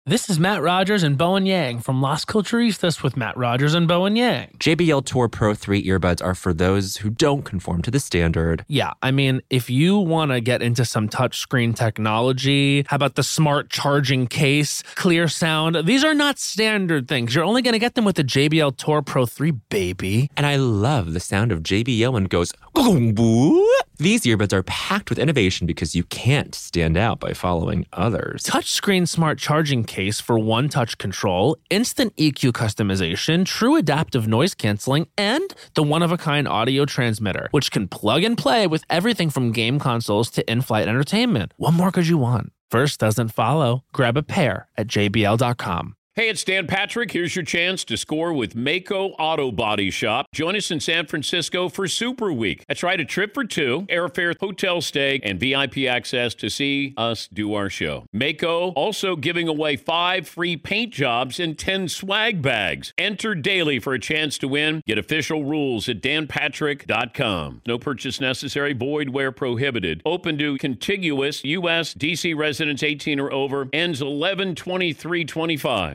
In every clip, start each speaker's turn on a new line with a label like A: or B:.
A: This is Matt Rogers and Bowen Yang from Las Culturistas with Matt Rogers and Bowen Yang.
B: JBL Tour Pro 3 earbuds are for those who don't conform to the standard.
A: Yeah, I mean, if you want to get into some touchscreen technology, how about the smart charging case, clear sound? These are not standard things. You're only going to get them with the JBL Tour Pro 3, baby.
B: And I love the sound of JBL when it goes, "Gong-boo." These earbuds are packed with innovation because you can't stand out by following others.
A: Touchscreen smart charging case for one-touch control, instant EQ customization, true adaptive noise canceling, and the one-of-a-kind audio transmitter, which can plug and play with everything from game consoles to in-flight entertainment. What more could you want? First doesn't follow. Grab a pair at jbl.com.
C: Hey, it's Dan Patrick. Here's your chance to score with Mako Auto Body Shop. Join us in San Francisco for Super Week. That's right, a trip for two, airfare, hotel stay, and VIP access to see us do our show. Mako also giving away 5 free paint jobs and 10 swag bags. Enter daily for a chance to win. Get official rules at danpatrick.com. No purchase necessary, void where prohibited. Open to contiguous U.S. D.C. residents 18 or over. Ends 11/23/25.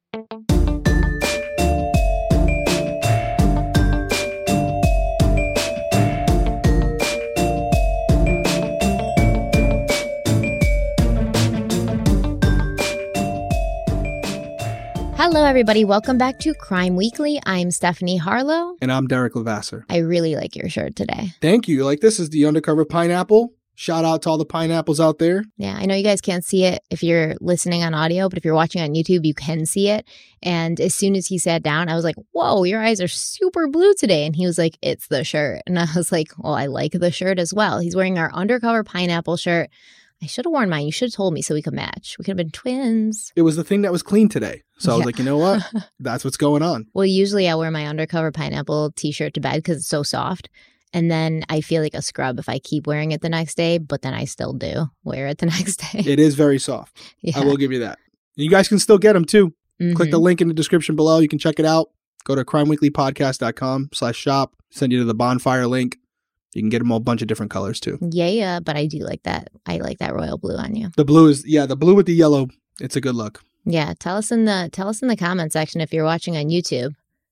D: Hello, everybody. Welcome back to Crime Weekly. I'm Stephanie Harlow.
E: And I'm Derek Levasseur.
D: I really like your shirt today.
E: Thank you. Like, this is the undercover pineapple. Shout out to all the pineapples out there.
D: Yeah, I know you guys can't see it if you're listening on audio, but if you're watching on YouTube, you can see it. And as soon as he sat down, I was like, whoa, your eyes are super blue today. And he was like, it's the shirt. And I was like, well, I like the shirt as well. He's wearing our undercover pineapple shirt. I should have worn mine. You should have told me so we could match. We could have been twins.
E: It was the thing that was clean today. So I was like, you know what? That's what's going on.
D: Well, usually I wear my undercover pineapple t-shirt to bed because it's so soft. And then I feel like a scrub if I keep wearing it the next day, but then I still do wear it the next day.
E: It is very soft.
D: Yeah.
E: I will give you that. You guys can still get them too.
D: Mm-hmm.
E: Click the link in the description below. You can check it out. Go to crimeweeklypodcast.com/shop. Send you to the bonfire link. You can get them all a bunch of different colors too.
D: Yeah, but I do like that. I like that royal blue on you.
E: The blue is, the blue with the yellow. It's a good look.
D: Yeah, tell us in the comment section if you're watching on YouTube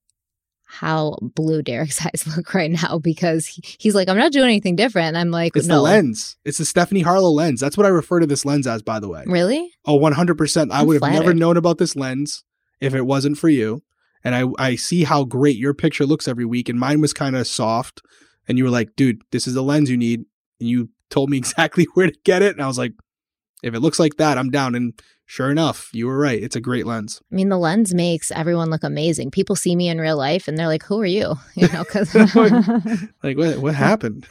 D: how blue Derek's eyes look right now, because he's like, I'm not doing anything different. And I'm like,
E: it's
D: no.
E: the lens. It's the Stephanie Harlow lens. That's what I refer to this lens as, by the way.
D: Really?
E: Oh, 100%. I would have never
D: flattered.
E: known about this lens if it wasn't for you. And I see how great your picture looks every week. And mine was kind of soft. And you were like, dude, this is the lens you need. And you told me exactly where to get it. And I was like, if it looks like that, I'm down. And sure enough, you were right. It's a great lens.
D: I mean, the lens makes everyone look amazing. People see me in real life and they're like, who are you? You know, because
E: like, what happened?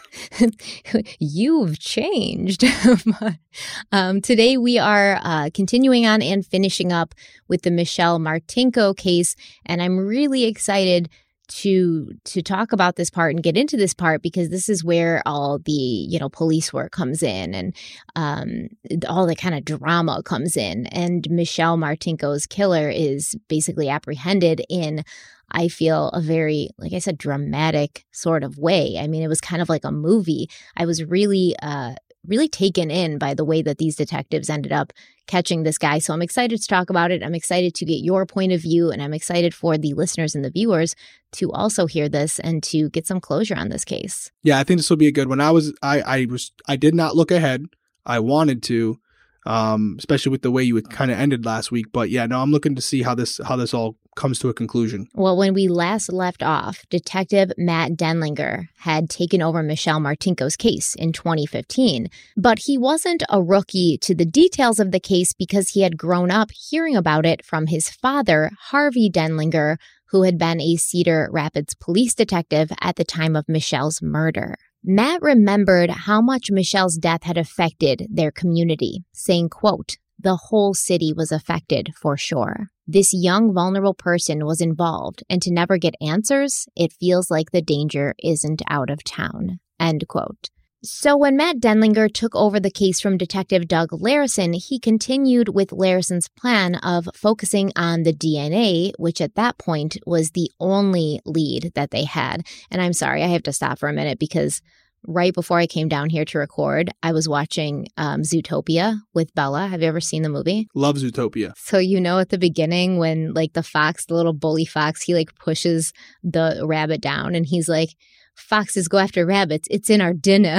D: You've changed. Today we are continuing on and finishing up with the Michelle Martinko case. And I'm really excited to talk about this part and get into this part, because this is where all the, police work comes in and all the kind of drama comes in. And Michelle Martinko's killer is basically apprehended in, I feel, a very, like I said, dramatic sort of way. I mean, it was kind of like a movie. I was really taken in by the way that these detectives ended up catching this guy. So I'm excited to talk about it. I'm excited to get your point of view, and I'm excited for the listeners and the viewers to also hear this and to get some closure on this case.
E: Yeah, I think this will be a good one. I did not look ahead. I wanted to, especially with the way you kind of ended last week. But yeah, no, I'm looking to see how this all comes to a conclusion.
D: Well, when we last left off, Detective Matt Denlinger had taken over Michelle Martinko's case in 2015. But he wasn't a rookie to the details of the case because he had grown up hearing about it from his father, Harvey Denlinger, who had been a Cedar Rapids police detective at the time of Michelle's murder. Matt remembered how much Michelle's death had affected their community, saying, quote, "The whole city was affected for sure. This young, vulnerable person was involved, and to never get answers, it feels like the danger isn't out of town." End quote. So when Matt Denlinger took over the case from Detective Doug Larison, he continued with Larison's plan of focusing on the DNA, which at that point was the only lead that they had. And I'm sorry, I have to stop for a minute because right before I came down here to record, I was watching Zootopia with Bella. Have you ever seen the movie?
E: Love Zootopia.
D: So, at the beginning when like the fox, the little bully fox, he like pushes the rabbit down and he's like, foxes go after rabbits. It's in our dinner.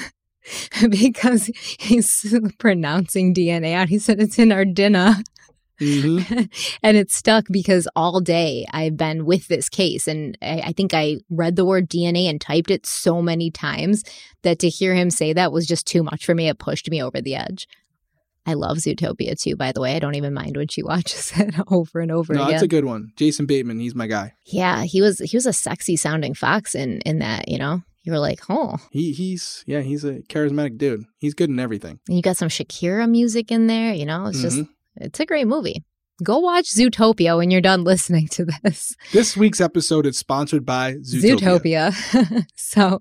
D: Because he's pronouncing DNA out. He said, it's in our dinner. Mm-hmm. And it stuck because all day I've been with this case. And I think I read the word DNA and typed it so many times that to hear him say that was just too much for me. It pushed me over the edge. I love Zootopia too, by the way. I don't even mind when she watches it over and over again.
E: No, it's a good one. Jason Bateman, he's my guy.
D: Yeah, he was a sexy sounding fox in that, You were like, oh.
E: He's a charismatic dude. He's good in everything.
D: And you got some Shakira music in there, it's just, it's a great movie. Go watch Zootopia when you're done listening to this.
E: This week's episode is sponsored by Zootopia.
D: So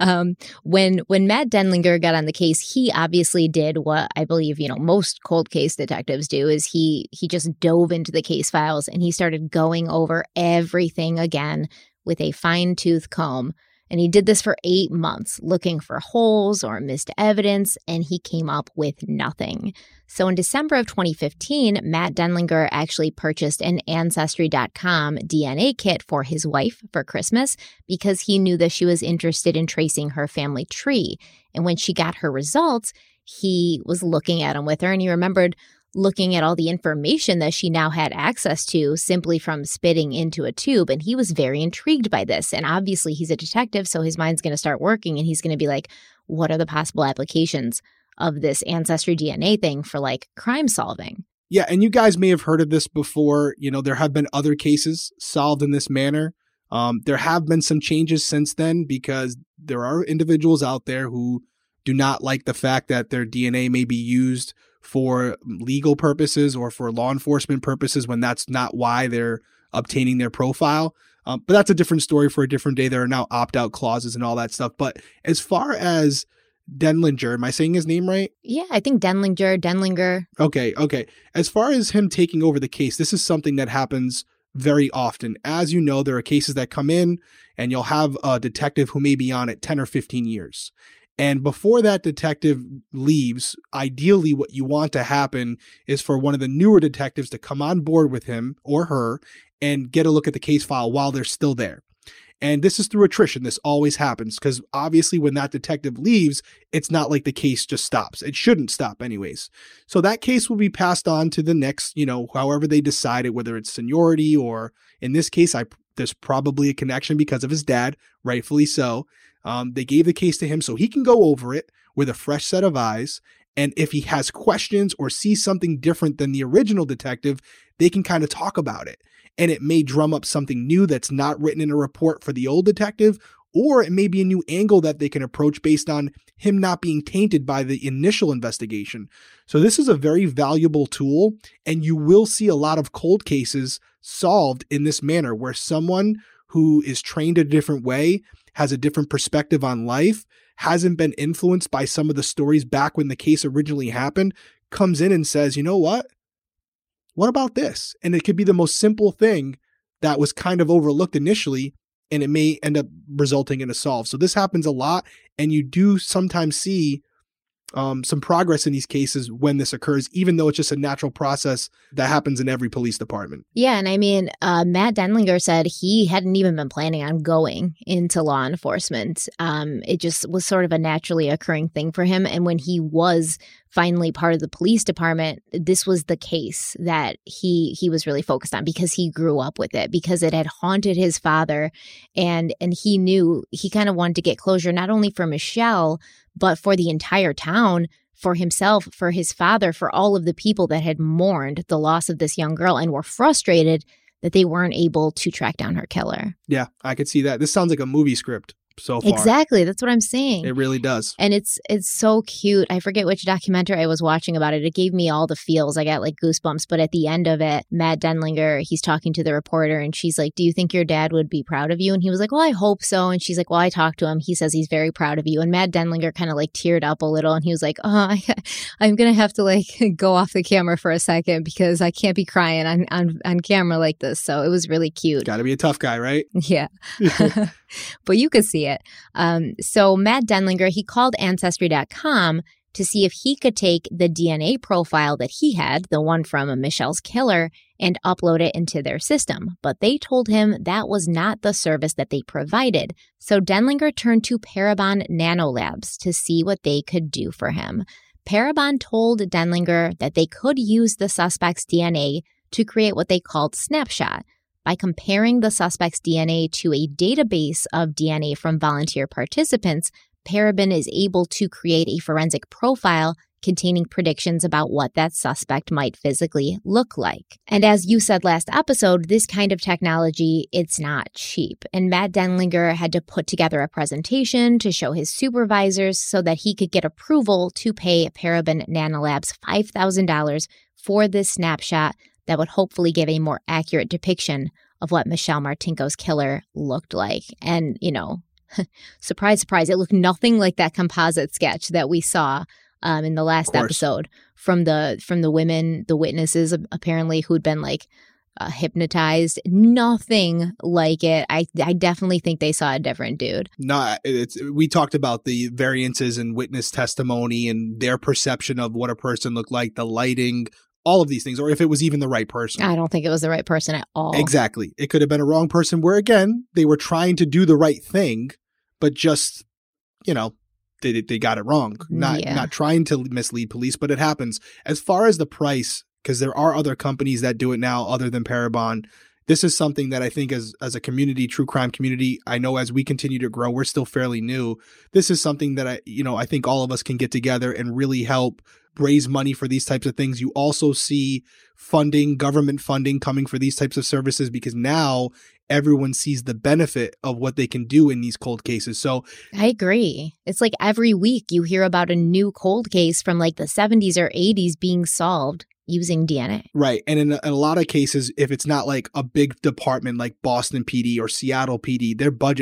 D: when Matt Denlinger got on the case, he obviously did what I believe, most cold case detectives do is he just dove into the case files and he started going over everything again with a fine-tooth comb. And he did this for 8 months, looking for holes or missed evidence, and he came up with nothing. So in December of 2015, Matt Denlinger actually purchased an Ancestry.com DNA kit for his wife for Christmas because he knew that she was interested in tracing her family tree. And when she got her results, he was looking at them with her, and he remembered looking at all the information that she now had access to simply from spitting into a tube. And he was very intrigued by this. And obviously he's a detective, so his mind's going to start working and he's going to be like, what are the possible applications of this Ancestry DNA thing for like crime solving?
E: Yeah, and you guys may have heard of this before. There have been other cases solved in this manner. There have been some changes since then because there are individuals out there who do not like the fact that their DNA may be used for legal purposes or for law enforcement purposes when that's not why they're obtaining their profile. But that's a different story for a different day. There are now opt-out clauses and all that stuff. But as far as Denlinger, am I saying his name right?
D: Yeah, I think Denlinger.
E: Okay. As far as him taking over the case, this is something that happens very often. As you know, there are cases that come in and you'll have a detective who may be on it 10 or 15 years. And before that detective leaves, ideally what you want to happen is for one of the newer detectives to come on board with him or her and get a look at the case file while they're still there. And this is through attrition. This always happens because obviously when that detective leaves, it's not like the case just stops. It shouldn't stop anyways. So that case will be passed on to the next, however they decide it, whether it's seniority or in this case, there's probably a connection because of his dad, rightfully so. They gave the case to him so he can go over it with a fresh set of eyes. And if he has questions or sees something different than the original detective, they can kind of talk about it. And it may drum up something new that's not written in a report for the old detective, or it may be a new angle that they can approach based on him not being tainted by the initial investigation. So this is a very valuable tool, and you will see a lot of cold cases solved in this manner where someone who is trained a different way, has a different perspective on life, hasn't been influenced by some of the stories back when the case originally happened, comes in and says, you know what? What about this? And it could be the most simple thing that was kind of overlooked initially, and it may end up resulting in a solve. So this happens a lot, and you do sometimes see some progress in these cases when this occurs, even though it's just a natural process that happens in every police department.
D: Yeah. And I mean, Matt Denlinger said he hadn't even been planning on going into law enforcement. It just was sort of a naturally occurring thing for him. And when he was finally part of the police department, this was the case that he was really focused on because he grew up with it, because it had haunted his father. And he knew he kind of wanted to get closure, not only for Michelle, but for the entire town, for himself, for his father, for all of the people that had mourned the loss of this young girl and were frustrated that they weren't able to track down her killer.
E: Yeah, I could see that. This sounds like a movie script so far.
D: Exactly. That's what I'm saying.
E: It really does.
D: And it's so cute. I forget which documentary I was watching about it. It gave me all the feels. I got like goosebumps. But at the end of it, Matt Denlinger, he's talking to the reporter and she's like, do you think your dad would be proud of you? And he was like, well, I hope so. And she's like, well, I talked to him. He says he's very proud of you. And Matt Denlinger kind of like teared up a little and he was like, oh, I'm going to have to like go off the camera for a second because I can't be crying on camera like this. So it was really cute.
E: Got to be a tough guy, right?
D: Yeah. but you could see it. So Matt Denlinger, he called Ancestry.com to see if he could take the DNA profile that he had, the one from Michelle's killer, and upload it into their system. But they told him that was not the service that they provided. So Denlinger turned to Parabon Nanolabs to see what they could do for him. Parabon told Denlinger that they could use the suspect's DNA to create what they called Snapshot. By comparing the suspect's DNA to a database of DNA from volunteer participants, Parabon is able to create a forensic profile containing predictions about what that suspect might physically look like. And as you said last episode, this kind of technology, it's not cheap. And Matt Denlinger had to put together a presentation to show his supervisors so that he could get approval to pay Parabon Nanolabs $5,000 for this snapshot that would hopefully give a more accurate depiction of what Michelle Martinko's killer looked like. And, you know, surprise, surprise, it looked nothing like that composite sketch that we saw in the last episode from the women, the witnesses apparently who'd been like hypnotized. Nothing like it. I definitely think they saw a different dude.
E: No, we talked about the variances in witness testimony and their perception of what a person looked like, the lighting, all of these things, or if it was even the right person.
D: I don't think it was the right person at all.
E: Exactly. It could have been a wrong person where, again, they were trying to do the right thing, but just, you know, they got it wrong. Not trying to mislead police, but it happens. As far as the price, because there are other companies that do it now other than Parabon, this is something that I think as a community, true crime community, I know as we continue to grow, we're still fairly new. This is something that I think all of us can get together and really help raise money for these types of things. You also see funding, government funding coming for these types of services because now everyone sees the benefit of what they can do in these cold cases. So
D: I agree. It's like every week you hear about a new cold case from like the 70s or 80s being solved using DNA.
E: Right. And in a lot of cases, if it's not like a big department like Boston PD or Seattle PD,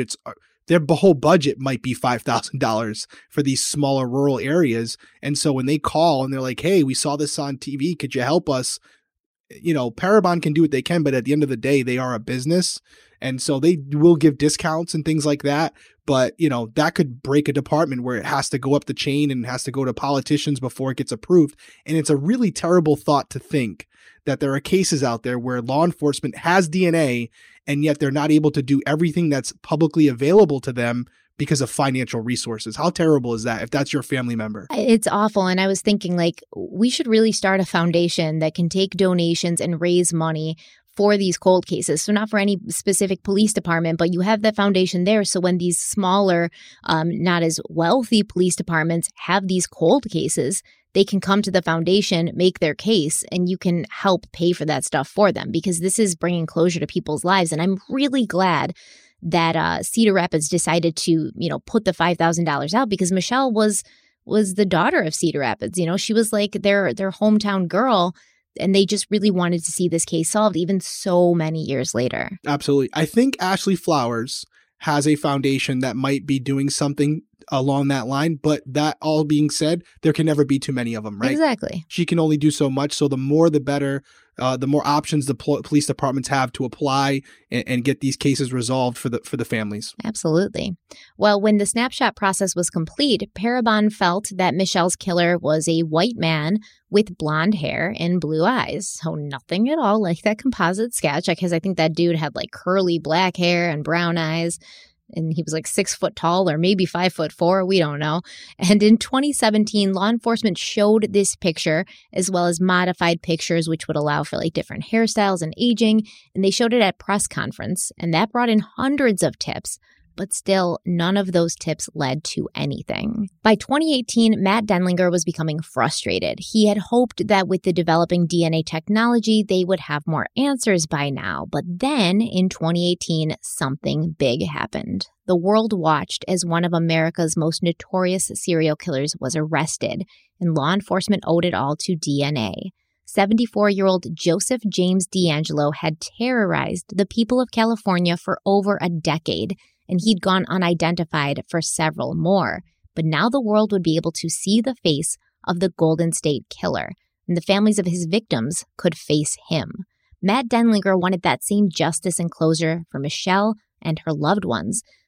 E: their whole budget might be $5,000 for these smaller rural areas. And so when they call and they're like, hey, we saw this on TV, could you help us? You know, Parabon can do what they can, but at the end of the day, they are a business. And so they will give discounts and things like that. But, you know, that could break a department where it has to go up the chain and has to go to politicians before it gets approved. And it's a really terrible thought to think that there are cases out there where law enforcement has DNA and yet they're not able to do everything that's publicly available to them because of financial resources. How terrible is that if that's your family member?
D: It's awful. And I was thinking, like, we should really start a foundation that can take donations and raise money for these cold cases. So not for any specific police department, but you have that foundation there. So when these smaller, not as wealthy police departments have these cold cases, they can come to the foundation, make their case, and you can help pay for that stuff for them because this is bringing closure to people's lives. And I'm really glad that Cedar Rapids decided to, you know, put the $5,000 out because Michelle was the daughter of Cedar Rapids. You know, she was like their hometown girl. And they just really wanted to see this case solved even so many years later.
E: Absolutely. I think Ashley Flowers has a foundation that might be doing something along that line. But that all being said, there can never be too many of them, right?
D: Exactly.
E: She can only do so much. So the more, the better. The more options the police departments have to apply and get these cases resolved for the families.
D: Absolutely. Well, when the snapshot process was complete, Parabon felt that Michelle's killer was a white man with blonde hair and blue eyes. So nothing at all like that composite sketch, because I think that dude had like curly black hair and brown eyes. And he was like 6 foot tall or maybe 5'4". We don't know. And in 2017, law enforcement showed this picture as well as modified pictures, which would allow for like different hairstyles and aging. And they showed it at press conference. And that brought in hundreds of tips. But still, none of those tips led to anything. By 2018, Matt Denlinger was becoming frustrated. He had hoped that with the developing DNA technology, they would have more answers by now. But then, in 2018, something big happened. The world watched as one of America's most notorious serial killers was arrested, and law enforcement owed it all to DNA. 74-year-old Joseph James DeAngelo had terrorized the people of California for over a decade, and he'd gone unidentified for several more. But now the world would be able to see the face of the Golden State Killer, and the families of his victims could face him. Matt Denlinger wanted that same justice and closure for Michelle and her loved ones.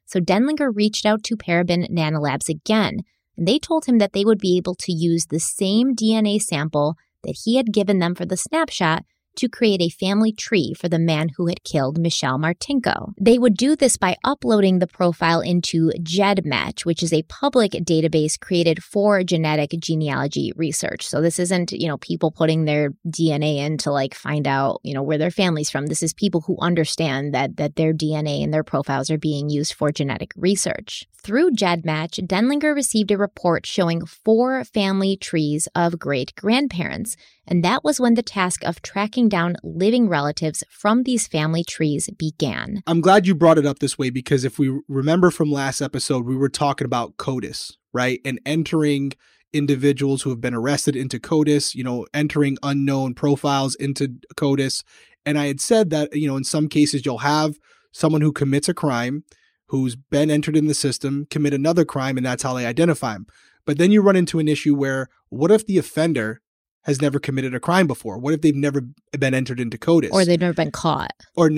D: So Denlinger reached out to Paraben Nanolabs again, and they told him that they would be able to use the same DNA sample that he had given them for the snapshot to create a family tree for the man who had killed Michelle Martinko. They would do this by uploading the profile into GEDmatch, which is a public database created for genetic genealogy research. So this isn't, people putting their DNA in to like find out, where their family's from. This is people who understand that their DNA and their profiles are being used for genetic research. Through GEDmatch, Denlinger received a report showing 4 family trees of great-grandparents, and that was when the task of tracking down living relatives from these family trees began.
E: I'm glad you brought it up this way because if we remember from last episode, we were talking about CODIS, right? And entering individuals who have been arrested into CODIS, entering unknown profiles into CODIS. And I had said that, in some cases you'll have someone who commits a crime, who's been entered in the system, commit another crime, and that's how they identify him. But then you run into an issue where what if the offender has never committed a crime before? What if they've never been entered into CODIS?
D: Or they've never been caught.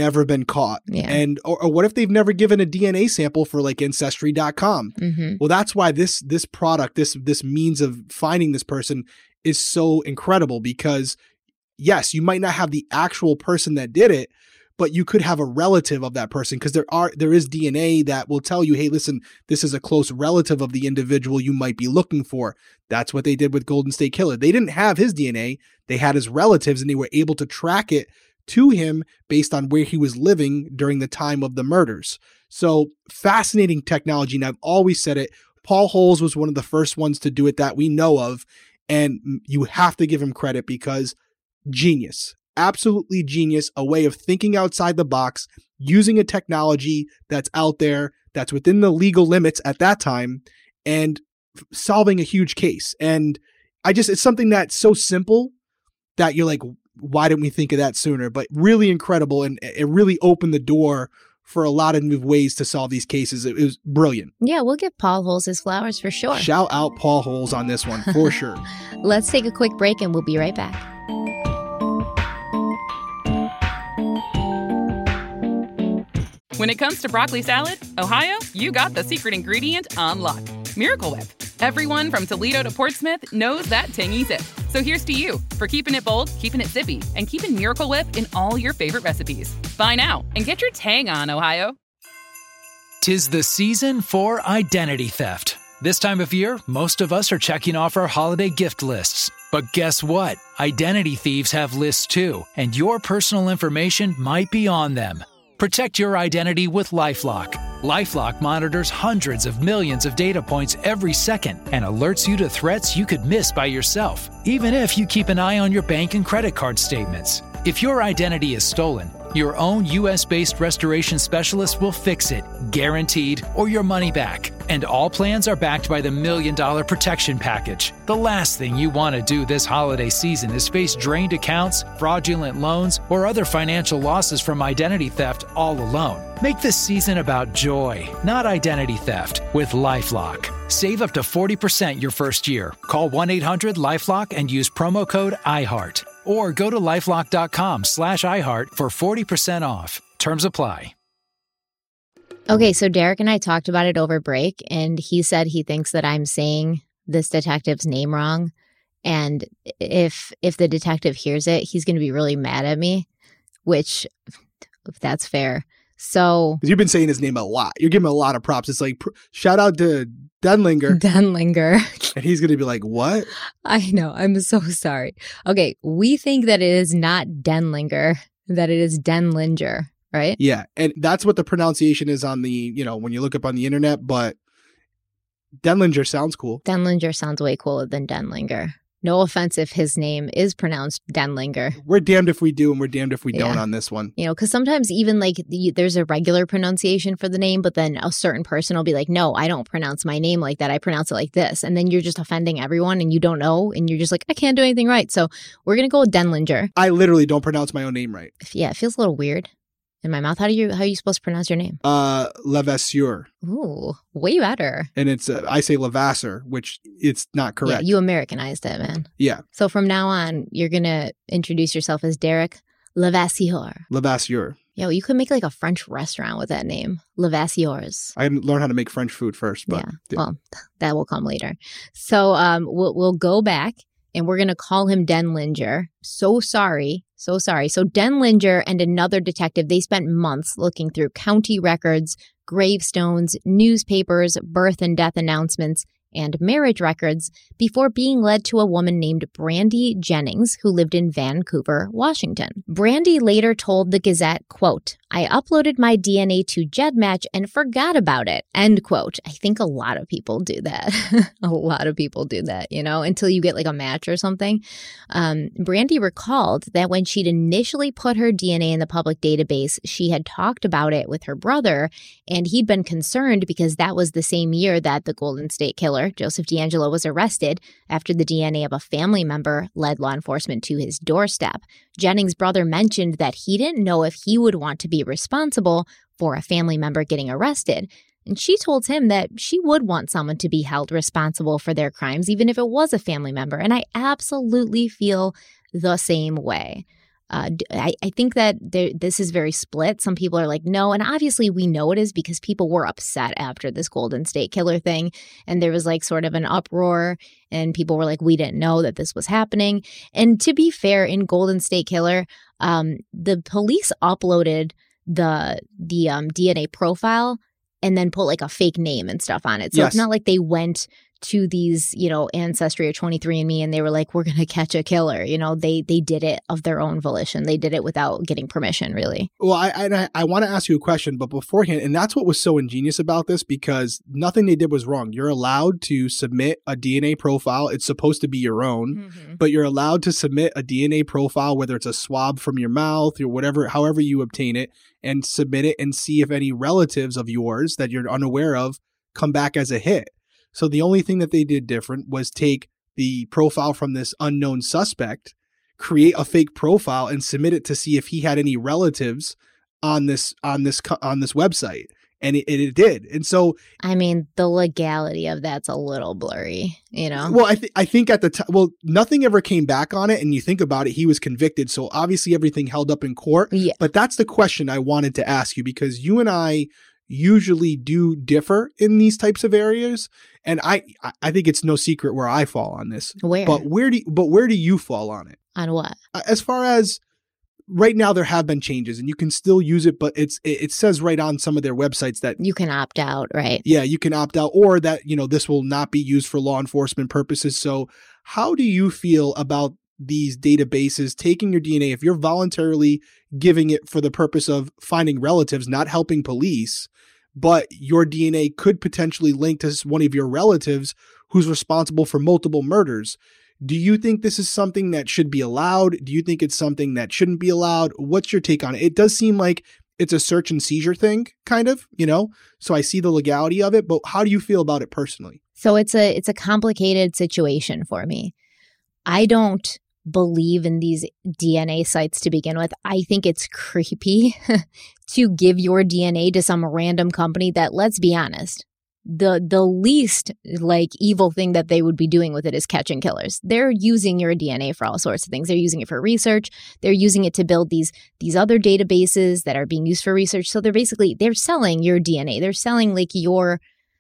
E: Yeah. And or what if they've never given a DNA sample for like Ancestry.com?
D: Mm-hmm.
E: Well, that's why this product, this means of finding this person is so incredible because, yes, you might not have the actual person that did it, but you could have a relative of that person because there is DNA that will tell you, hey, listen, this is a close relative of the individual you might be looking for. That's what they did with Golden State Killer. They didn't have his DNA. They had his relatives and they were able to track it to him based on where he was living during the time of the murders. So fascinating technology. And I've always said it. Paul Holes was one of the first ones to do it that we know of. And you have to give him credit because genius. Absolutely genius, a way of thinking outside the box, using a technology that's out there, that's within the legal limits at that time, and solving a huge case. And it's something that's so simple that you're like, why didn't we think of that sooner? But really incredible, and it really opened the door for a lot of new ways to solve these cases. It was brilliant.
D: Yeah, we'll give Paul Holes his flowers for sure.
E: Shout out Paul Holes on this one, for sure.
D: Let's take a quick break and we'll be right back.
F: When it comes to broccoli salad, Ohio, you got the secret ingredient on lock. Miracle Whip. Everyone from Toledo to Portsmouth knows that tangy zip. So here's to you for keeping it bold, keeping it zippy, and keeping Miracle Whip in all your favorite recipes. Buy now and get your tang on, Ohio.
G: 'Tis the season for identity theft. This time of year, most of us are checking off our holiday gift lists. But guess what? Identity thieves have lists too, and your personal information might be on them. Protect your identity with LifeLock. LifeLock monitors hundreds of millions of data points every second and alerts you to threats you could miss by yourself, even if you keep an eye on your bank and credit card statements. If your identity is stolen, your own U.S.-based restoration specialist will fix it, guaranteed, or your money back. And all plans are backed by the $1 Million Protection Package. The last thing you want to do this holiday season is face drained accounts, fraudulent loans, or other financial losses from identity theft all alone. Make this season about joy, not identity theft, with LifeLock. Save up to 40% your first year. Call 1-800-LifeLock and use promo code IHEART. Or go to LifeLock.com/iHeart for 40% off. Terms apply.
D: Okay, so Derek and I talked about it over break, and he said he thinks that I'm saying this detective's name wrong. And if the detective hears it, he's going to be really mad at me, which, if that's fair. So
E: you've been saying his name a lot. You're giving him a lot of props. It's like, shout out to Denlinger. And he's going to be like, what?
D: I know. I'm so sorry. Okay. We think that it is not Denlinger, that it is Denlinger, right?
E: Yeah. And that's what the pronunciation is on the, when you look up on the internet, but Denlinger sounds cool.
D: Denlinger sounds way cooler than Denlinger. No offense if his name is pronounced Denlinger.
E: We're damned if we do and we're damned if we don't on this one.
D: Because sometimes even there's a regular pronunciation for the name, but then a certain person will be like, no, I don't pronounce my name like that. I pronounce it like this. And then you're just offending everyone and you don't know. And you're just like, I can't do anything right. So we're going to go with Denlinger.
E: I literally don't pronounce my own name right.
D: Yeah, it feels a little weird in my mouth. How are you supposed to pronounce your name?
E: Levasseur.
D: Ooh, way better.
E: And it's I say Levasseur, which it's not correct.
D: Yeah, you Americanized it, man.
E: Yeah.
D: So from now on, you're gonna introduce yourself as Derek Levasseur.
E: Levasseur.
D: Yo, you could make like a French restaurant with that name, Levasseurs.
E: I learned how to make French food first, but
D: Well, that will come later. So we'll go back and we're going to call him Denlinger. So sorry. So Denlinger and another detective, they spent months looking through county records, gravestones, newspapers, birth and death announcements, and marriage records before being led to a woman named Brandy Jennings who lived in Vancouver, Washington. Brandy later told the Gazette, quote, "I uploaded my DNA to GEDmatch and forgot about it," end quote. I think a lot of people do that. A lot of people do that, until you get like a match or something. Brandy recalled that when she'd initially put her DNA in the public database, she had talked about it with her brother, and he'd been concerned because that was the same year that the Golden State Killer, Joseph DeAngelo, was arrested after the DNA of a family member led law enforcement to his doorstep. Jennings' brother mentioned that he didn't know if he would want to be responsible for a family member getting arrested. And she told him that she would want someone to be held responsible for their crimes, even if it was a family member. And I absolutely feel the same way. I think that this is very split. Some people are like, no. And obviously we know it is because people were upset after this Golden State Killer thing. And there was like sort of an uproar and people were like, we didn't know that this was happening. And to be fair, in Golden State Killer, the police uploaded the DNA profile and then put like a fake name and stuff on it. So It's not like they went to these, Ancestry or 23andMe and they were like, we're going to catch a killer. They did it of their own volition. They did it without getting permission, really.
E: Well, I want to ask you a question, but beforehand, and that's what was so ingenious about this, because nothing they did was wrong. You're allowed to submit a DNA profile. It's supposed to be your own, but you're allowed to submit a DNA profile, whether it's a swab from your mouth or whatever, however you obtain it, and submit it and see if any relatives of yours that you're unaware of come back as a hit. So the only thing that they did different was take the profile from this unknown suspect, create a fake profile, and submit it to see if he had any relatives on this website, and it did. And so,
D: I mean, the legality of that's a little blurry,
E: Well, I think at the time, nothing ever came back on it, and you think about it, he was convicted, so obviously everything held up in court.
D: Yeah.
E: But that's the question I wanted to ask you, because you and I usually do differ in these types of areas. And I think it's no secret where I fall on this.
D: Where?
E: But where do you fall on it?
D: On what?
E: As far as right now, there have been changes and you can still use it, but it says right on some of their websites that
D: you can opt out, right?
E: Yeah, you can opt out, or that, this will not be used for law enforcement purposes. So how do you feel about these databases taking your DNA, if you're voluntarily giving it for the purpose of finding relatives, not helping police, but your DNA could potentially link to one of your relatives who's responsible for multiple murders? Do you think this is something that should be allowed? Do you think it's something that shouldn't be allowed? What's your take on it? It does seem like it's a search and seizure thing, kind of, so I see the legality of it, but how do you feel about it personally?
D: So it's a complicated situation for me. I don't believe in these DNA sites to begin with. I think it's creepy to give your DNA to some random company that, let's be honest, the least evil thing that they would be doing with it is catching killers. They're using your DNA for all sorts of things. They're using it for research. They're using it to build these other databases that are being used for research. So they're selling your DNA. They're selling your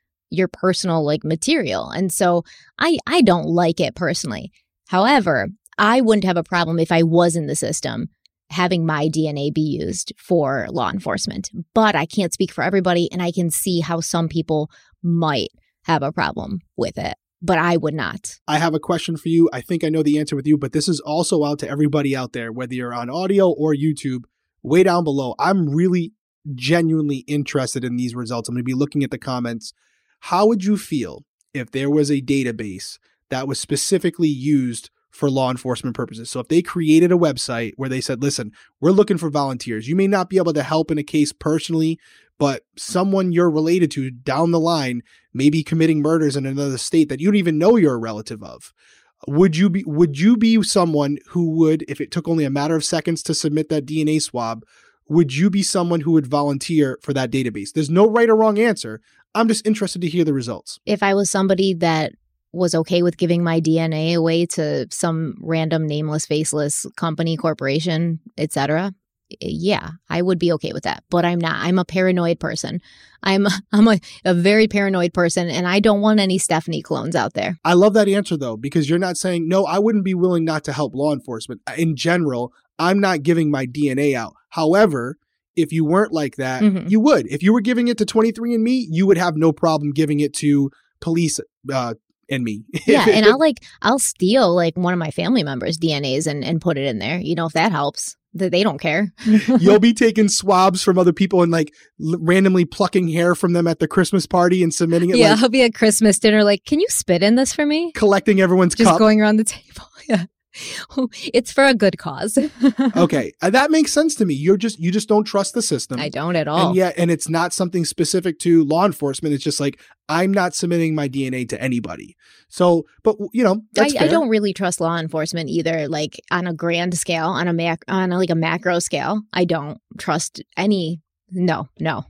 D: personal material. And so I don't like it personally. However, I wouldn't have a problem if I was in the system having my DNA be used for law enforcement. But I can't speak for everybody, and I can see how some people might have a problem with it. But I would not.
E: I have a question for you. I think I know the answer with you, but this is also out to everybody out there, whether you're on audio or YouTube, way down below. I'm really genuinely interested in these results. I'm going to be looking at the comments. How would you feel if there was a database that was specifically used for law enforcement purposes? So if they created a website where they said, listen, we're looking for volunteers. You may not be able to help in a case personally, but someone you're related to down the line may be committing murders in another state that you don't even know you're a relative of. Would you be someone who would, if it took only a matter of seconds to submit that DNA swab, would you be someone who would volunteer for that database? There's no right or wrong answer. I'm just interested to hear the results.
D: If I was somebody that was okay with giving my DNA away to some random nameless, faceless company, corporation, etc., yeah, I would be okay with that. But I'm not. I'm a paranoid person. I'm a very paranoid person, and I don't want any Stephanie clones out there.
E: I love that answer, though, because you're not saying, no, I wouldn't be willing not to help law enforcement. In general, I'm not giving my DNA out. However, if you weren't like that, you would. If you were giving it to 23andMe, you would have no problem giving it to police and me.
D: Yeah, and I'll steal like one of my family members' DNAs and put it in there, if that helps. They don't care.
E: You'll be taking swabs from other people and like randomly plucking hair from them at the Christmas party and submitting it.
D: Yeah, I'll be at Christmas dinner like, can you spit in this for me?
E: Collecting everyone's
D: Just
E: cup.
D: Going around the table. Yeah. It's for a good cause.
E: Okay, that makes sense to me. You just don't trust the system.
D: I don't at all.
E: And it's not something specific to law enforcement. It's just like, I'm not submitting my DNA to anybody. So, but that's fair.
D: I don't really trust law enforcement either. Like on a grand scale, on a macro scale, I don't trust any. No.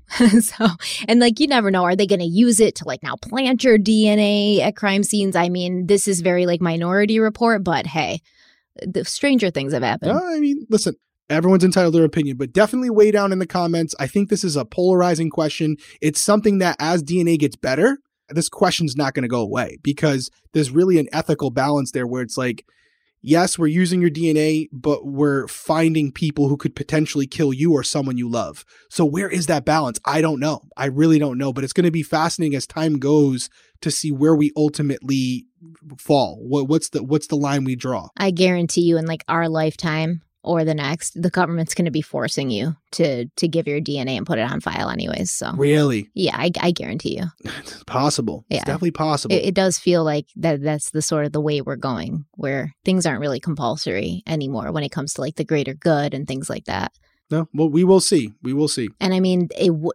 D: So, and like, you never know. Are they going to use it to like now plant your DNA at crime scenes? I mean, this is very like Minority Report, but hey, the stranger things have happened.
E: I mean, listen, everyone's entitled to their opinion, but definitely weigh down in the comments. I think this is a polarizing question. It's something that as DNA gets better, this question's not going to go away because there's really an ethical balance there where it's like, yes, we're using your DNA, but we're finding people who could potentially kill you or someone you love. So where is that balance? I don't know. I really don't know, but it's going to be fascinating as time goes to see where we ultimately fall. What's the line we draw?
D: I guarantee you in like our lifetime or the next, the government's going to be forcing you to give your DNA and put it on file anyways. So
E: really?
D: Yeah, I guarantee you.
E: It's possible.
D: Yeah.
E: It's definitely possible.
D: It does feel like that's the sort of the way we're going, where things aren't really compulsory anymore when it comes to like the greater good and things like that.
E: No, well, we will see. We will see.
D: And I mean,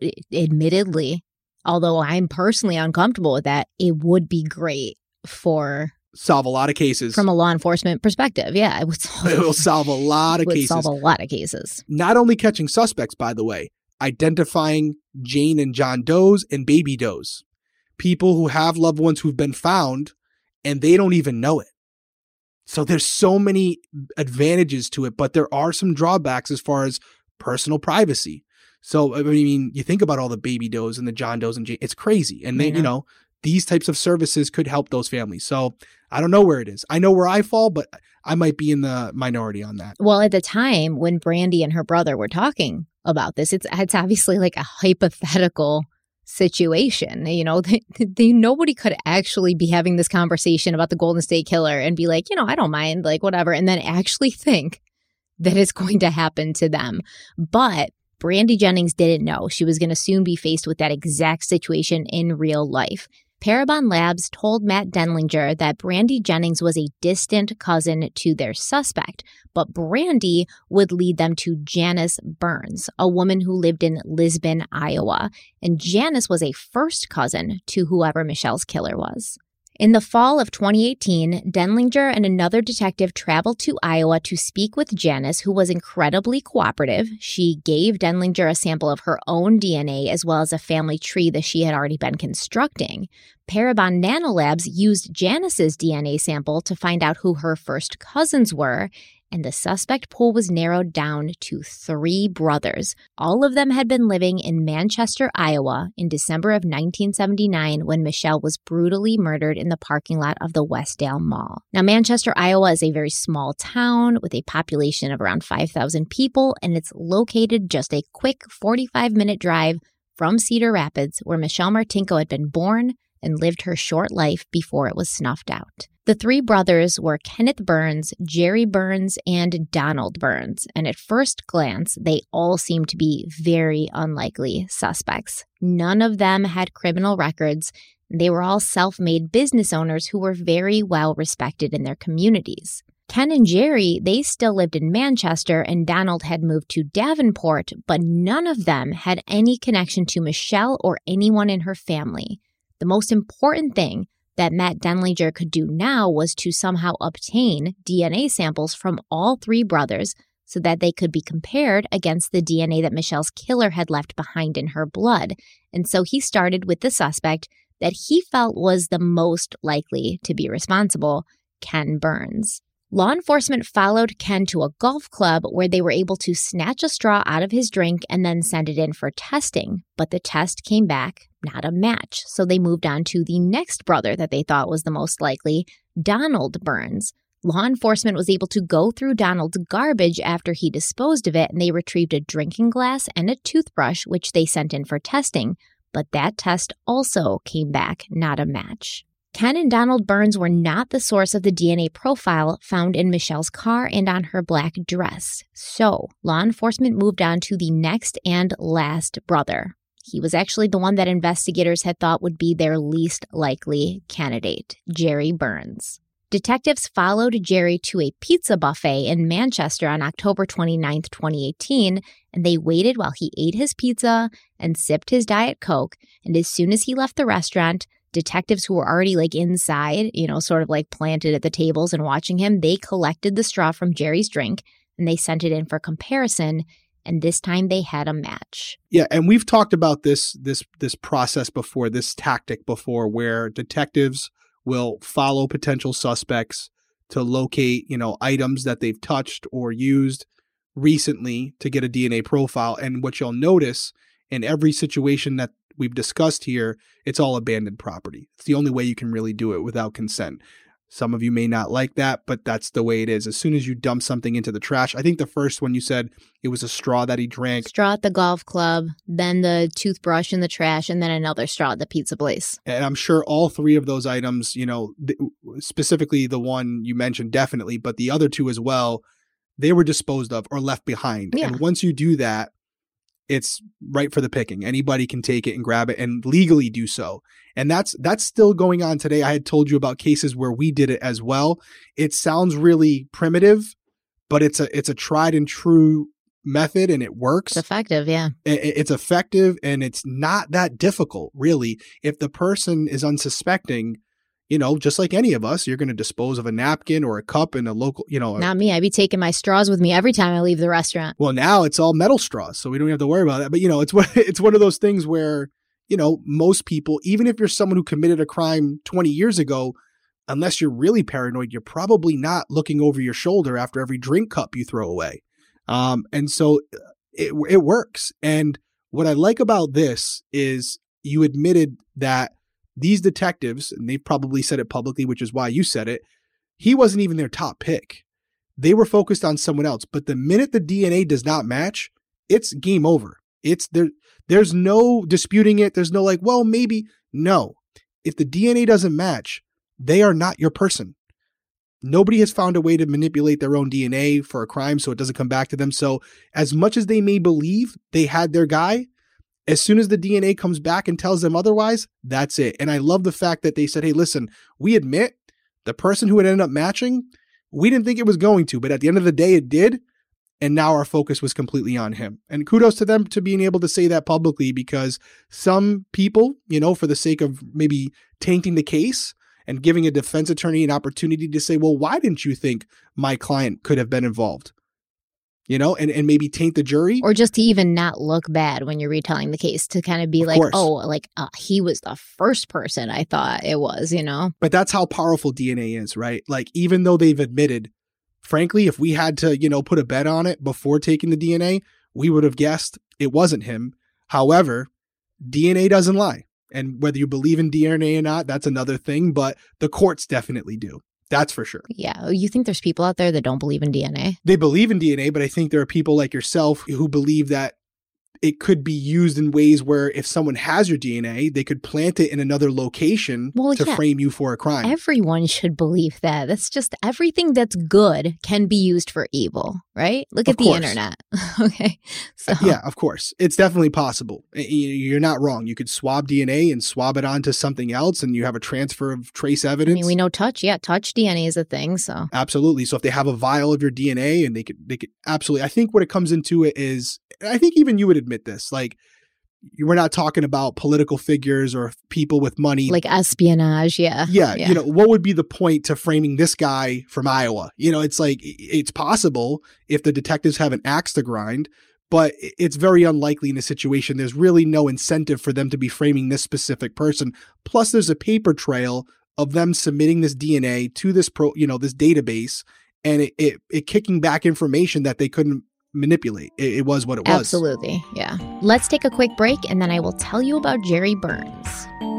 D: admittedly, although I'm personally uncomfortable with that, it would be great for
E: solve a lot of cases
D: from a law enforcement perspective. Yeah, it
E: will solve a lot of cases.
D: Solve a lot of cases.
E: Not only catching suspects, by the way, identifying Jane and John Does and baby Does, people who have loved ones who've been found and they don't even know it. So there's so many advantages to it, but there are some drawbacks as far as personal privacy. So I mean, you think about all the baby Does and the John Does and Jane, it's crazy. And they, these types of services could help those families. So I don't know where it is. I know where I fall, but I might be in the minority on that.
D: Well, at the time when Brandy and her brother were talking about this, it's obviously like a hypothetical situation. Nobody could actually be having this conversation about the Golden State Killer and be like, I don't mind, like whatever, and then actually think that it's going to happen to them. But Brandy Jennings didn't know she was going to soon be faced with that exact situation in real life. Parabon Labs told Matt Denlinger that Brandy Jennings was a distant cousin to their suspect, but Brandy would lead them to Janice Burns, a woman who lived in Lisbon, Iowa, and Janice was a first cousin to whoever Michelle's killer was. In the fall of 2018, Denlinger and another detective traveled to Iowa to speak with Janice, who was incredibly cooperative. She gave Denlinger a sample of her own DNA as well as a family tree that she had already been constructing. Parabon Nanolabs used Janice's DNA sample to find out who her first cousins were, and the suspect pool was narrowed down to 3 brothers. All of them had been living in Manchester, Iowa in December of 1979 when Michelle was brutally murdered in the parking lot of the Westdale Mall. Now, Manchester, Iowa is a very small town with a population of around 5,000 people, and it's located just a quick 45-minute drive from Cedar Rapids, where Michelle Martinko had been born and lived her short life before it was snuffed out. The 3 brothers were Kenneth Burns, Jerry Burns, and Donald Burns, and at first glance, they all seemed to be very unlikely suspects. None of them had criminal records. They were all self-made business owners who were very well respected in their communities. Ken and Jerry, they still lived in Manchester, and Donald had moved to Davenport, but none of them had any connection to Michelle or anyone in her family. The most important thing that Matt Denlinger could do now was to somehow obtain DNA samples from all 3 brothers so that they could be compared against the DNA that Michelle's killer had left behind in her blood. And so he started with the suspect that he felt was the most likely to be responsible, Ken Burns. Law enforcement followed Ken to a golf club where they were able to snatch a straw out of his drink and then send it in for testing. But the test came back not a match. So they moved on to the next brother that they thought was the most likely, Donald Burns. Law enforcement was able to go through Donald's garbage after he disposed of it, and they retrieved a drinking glass and a toothbrush, which they sent in for testing. But that test also came back not a match. Ken and Donald Burns were not the source of the DNA profile found in Michelle's car and on her black dress. So, law enforcement moved on to the next and last brother. He was actually the one that investigators had thought would be their least likely candidate, Jerry Burns. Detectives followed Jerry to a pizza buffet in Manchester on October 29, 2018, and they waited while he ate his pizza and sipped his Diet Coke. And as soon as he left the restaurant, detectives who were already inside, sort of planted at the tables and watching him, they collected the straw from Jerry's drink and they sent it in for comparison. And this time they had a match.
E: Yeah, and we've talked about this process before, this tactic before, where detectives will follow potential suspects to locate, items that they've touched or used recently to get a DNA profile. And what you'll notice in every situation that we've discussed here, it's all abandoned property. It's the only way you can really do it without consent. Some of you may not like that, but that's the way it is. As soon as you dump something into the trash, I think the first one you said it was a straw that he drank.
D: Straw at the golf club, then the toothbrush in the trash, and then another straw at the pizza place.
E: And I'm sure all three of those items, specifically the one you mentioned, definitely, but the other two as well, they were disposed of or left behind.
D: Yeah.
E: And once you do that, it's right for the picking. Anybody can take it and grab it and legally do so. And that's still going on today. I had told you about cases where we did it as well. It sounds really primitive, but it's a tried and true method and it works.
D: It's effective, yeah.
E: It's effective and it's not that difficult, really. If the person is unsuspecting, just like any of us, you're going to dispose of a napkin or a cup in a local,
D: Not me. I'd be taking my straws with me every time I leave the restaurant.
E: Well, now it's all metal straws, so we don't have to worry about that. But, it's one of those things where, most people, even if you're someone who committed a crime 20 years ago, unless you're really paranoid, you're probably not looking over your shoulder after every drink cup you throw away. And so it works. And what I like about this is you admitted that these detectives, and they've probably said it publicly, which is why you said it, he wasn't even their top pick. They were focused on someone else. But the minute the DNA does not match, it's game over. It's there. There's no disputing it. There's no maybe. No. If the DNA doesn't match, they are not your person. Nobody has found a way to manipulate their own DNA for a crime so it doesn't come back to them. So as much as they may believe they had their guy, as soon as the DNA comes back and tells them otherwise, that's it. And I love the fact that they said, hey, listen, we admit the person who had ended up matching, we didn't think it was going to, but at the end of the day, it did. And now our focus was completely on him. And kudos to them to being able to say that publicly, because some people, for the sake of maybe tainting the case and giving a defense attorney an opportunity to say, well, why didn't you think my client could have been involved? And maybe taint the jury.
D: Or just to even not look bad when you're retelling the case, to kind of be he was the first person I thought it was,
E: But that's how powerful DNA is, right? Even though they've admitted, frankly, if we had to, put a bet on it before taking the DNA, we would have guessed it wasn't him. However, DNA doesn't lie. And whether you believe in DNA or not, that's another thing, but the courts definitely do. That's for sure.
D: Yeah. You think there's people out there that don't believe in DNA?
E: They believe in DNA, but I think there are people like yourself who believe that it could be used in ways where if someone has your DNA, they could plant it in another location to frame you for a crime.
D: Everyone should believe that. That's just everything that's good can be used for evil, right? Look at the internet. Okay. So.
E: Yeah, of course. It's definitely possible. You're not wrong. You could swab DNA and swab it onto something else and you have a transfer of trace evidence.
D: We know touch. Yeah, touch DNA is a thing. So
E: absolutely. So if they have a vial of your DNA and they could absolutely. I think what it comes into it is, I think even you would admit this, we're not talking about political figures or people with money.
D: Like espionage, yeah.
E: Yeah. What would be the point to framing this guy from Iowa? It's possible if the detectives have an axe to grind, but it's very unlikely in a situation. There's really no incentive for them to be framing this specific person. Plus, there's a paper trail of them submitting this DNA to this this database and it kicking back information that they couldn't manipulate. It was what it was.
D: Absolutely. Yeah. Let's take a quick break, and then I will tell you about Jerry Burns.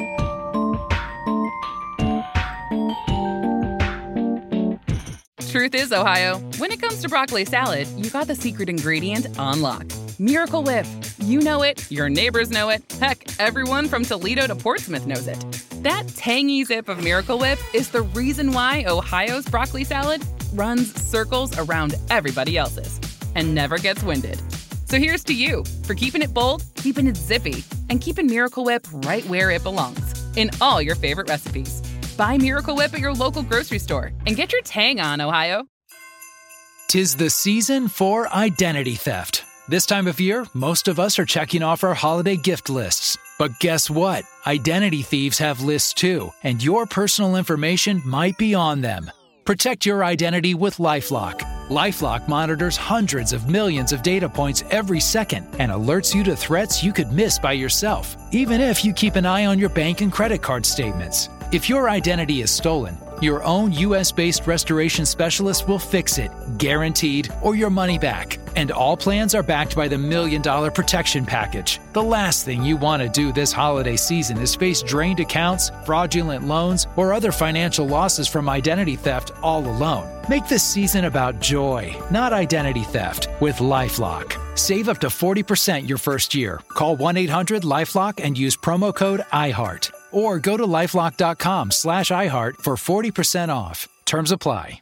F: Truth is, Ohio, when it comes to broccoli salad, you got the secret ingredient on lock. Miracle Whip. You know it, your neighbors know it, heck, everyone from Toledo to Portsmouth knows it. That tangy zip of Miracle Whip is the reason why Ohio's broccoli salad runs circles around everybody else's and never gets winded. So here's to you for keeping it bold, keeping it zippy, and keeping Miracle Whip right where it belongs, in all your favorite recipes. Buy Miracle Whip at your local grocery store and get your tang on, Ohio.
G: 'Tis the season for identity theft. This time of year, most of us are checking off our holiday gift lists. But guess what? Identity thieves have lists too, and your personal information might be on them. Protect your identity with LifeLock. LifeLock monitors hundreds of millions of data points every second and alerts you to threats you could miss by yourself, even if you keep an eye on your bank and credit card statements. If your identity is stolen, your own U.S.-based restoration specialist will fix it, guaranteed, or your money back. And all plans are backed by the $1 Million Protection Package. The last thing you want to do this holiday season is face drained accounts, fraudulent loans, or other financial losses from identity theft all alone. Make this season about joy, not identity theft, with LifeLock. Save up to 40% your first year. Call 1-800-LifeLock and use promo code IHEART. Or go to lifelock.com/iHeart for 40% off. Terms apply.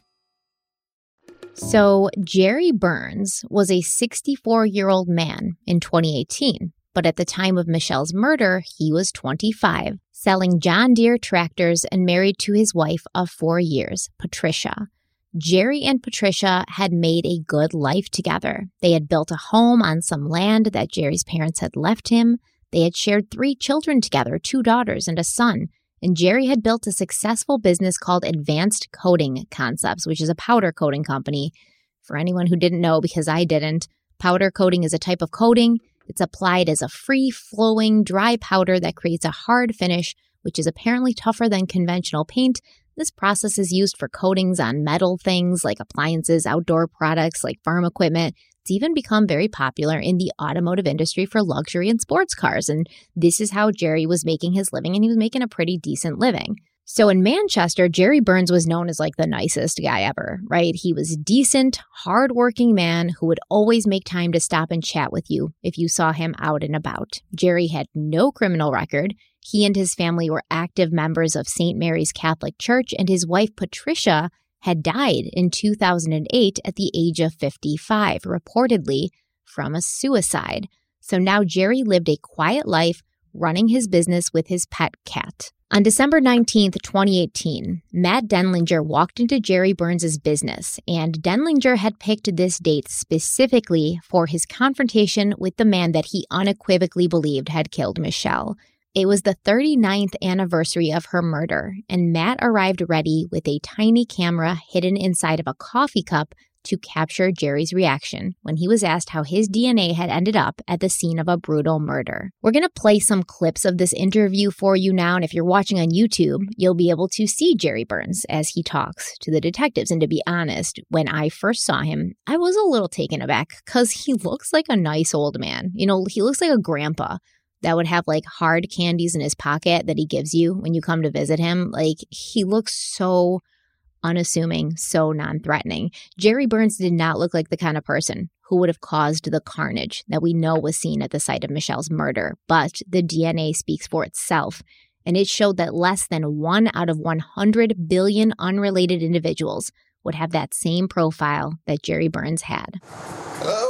D: So Jerry Burns was a 64-year-old man in 2018, but at the time of Michelle's murder, he was 25, selling John Deere tractors and married to his wife of 4 years, Patricia. Jerry and Patricia had made a good life together. They had built a home on some land that Jerry's parents had left him. They had shared 3 children together, 2 daughters and a son. And Jerry had built a successful business called Advanced Coating Concepts, which is a powder coating company. For anyone who didn't know, because I didn't, powder coating is a type of coating. It's applied as a free-flowing, dry powder that creates a hard finish, which is apparently tougher than conventional paint. This process is used for coatings on metal things like appliances, outdoor products like farm equipment. It's even become very popular in the automotive industry for luxury and sports cars. And this is how Jerry was making his living, and he was making a pretty decent living. So in Manchester, Jerry Burns was known as like the nicest guy ever, right? He was a decent, hardworking man who would always make time to stop and chat with you if you saw him out and about. Jerry had no criminal record. He and his family were active members of St. Mary's Catholic Church, and his wife, Patricia, had died in 2008 at the age of 55, reportedly from a suicide. So now Jerry lived a quiet life running his business with his pet cat. On December 19th, 2018, Matt Denlinger walked into Jerry Burns' business, and Denlinger had picked this date specifically for his confrontation with the man that he unequivocally believed had killed Michelle. It was the 39th anniversary of her murder, and Matt arrived ready with a tiny camera hidden inside of a coffee cup to capture Jerry's reaction when he was asked how his DNA had ended up at the scene of a brutal murder. We're going to play some clips of this interview for you now, and if you're watching on YouTube, you'll be able to see Jerry Burns as he talks to the detectives. And to be honest, when I first saw him, I was a little taken aback because he looks like a nice old man. You know, he looks like a grandpa that would have like hard candies in his pocket that he gives you when you come to visit him. Like, he looks so unassuming, so non-threatening. Jerry Burns did not look like the kind of person who would have caused the carnage that we know was seen at the site of Michelle's murder, but the DNA speaks for itself, and it showed that less than 1 out of 100 billion unrelated individuals would have that same profile that Jerry Burns had.
H: Hello?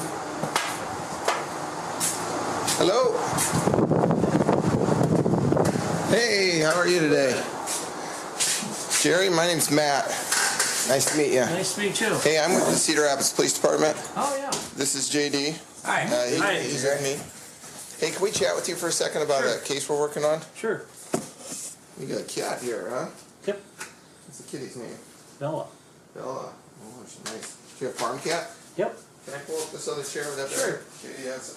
H: Hello? Hey, how are you today? Jerry, my name's Matt. Nice to meet you.
I: Nice to meet you.
H: Hey, I'm with the Cedar Rapids Police Department.
I: Oh, yeah.
H: This is JD.
I: Hi.
H: He's with me. Hey, can we chat with you for a second about a case we're working on?
I: Sure.
H: You got a cat here, huh?
I: Yep.
H: What's the kitty's name?
I: Bella.
H: Bella. Oh, she's nice. Is she a farm cat?
I: Yep.
H: Can I pull up this other chair with that?
I: Sure.
H: Okay, yeah.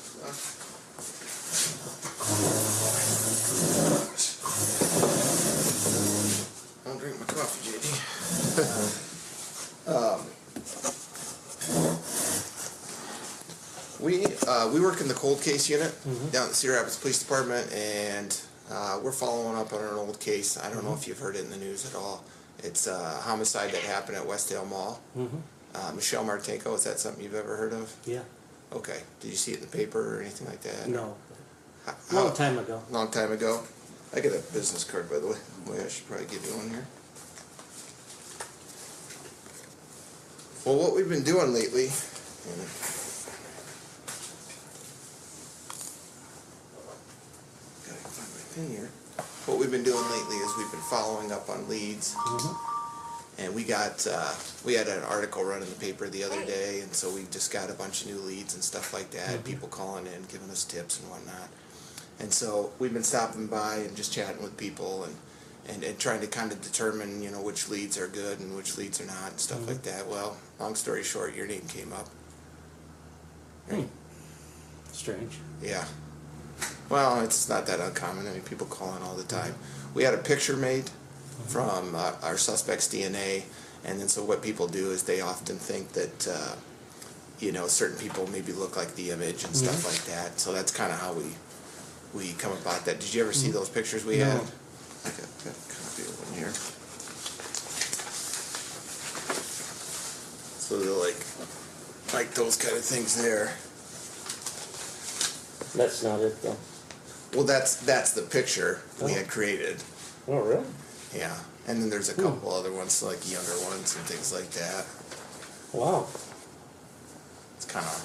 H: Don't drink my coffee, JD. we work in the cold case unit down at the Cedar Rapids Police Department, and we're following up on an old case. I don't know if you've heard it in the news at all. It's a homicide that happened at Westdale Mall. Michelle Martinko, is that something you've ever heard of?
I: Yeah.
H: Okay. Did you see it in the paper or anything like that?
I: No. Long time ago.
H: Long time ago. I got a business card, by the way. I should probably give you one here. Well, what we've been doing lately, gotta find my pin here. What we've been doing lately is we've been following up on leads, and we had an article run in the paper the other day, and so we just got a bunch of new leads and stuff like that. People calling in, giving us tips and whatnot, and so we've been stopping by and just chatting with people and trying to kind of determine, which leads are good and which leads are not and stuff like that. Well, long story short, your name came up.
I: Strange.
H: Yeah. Well, it's not that uncommon. I mean, people call in all the time. We had a picture made from our suspect's DNA, and then so what people do is they often think that, certain people maybe look like the image and stuff like that. So that's kind of how we come about that. Did you ever see those pictures we had? I got a copy of one here. So they're like those kind of things there.
I: That's not it, though.
H: Well, that's the picture we had created.
I: Oh, really?
H: Yeah. And then there's a couple other ones, like younger ones and things like that.
I: Wow.
H: It's kind of...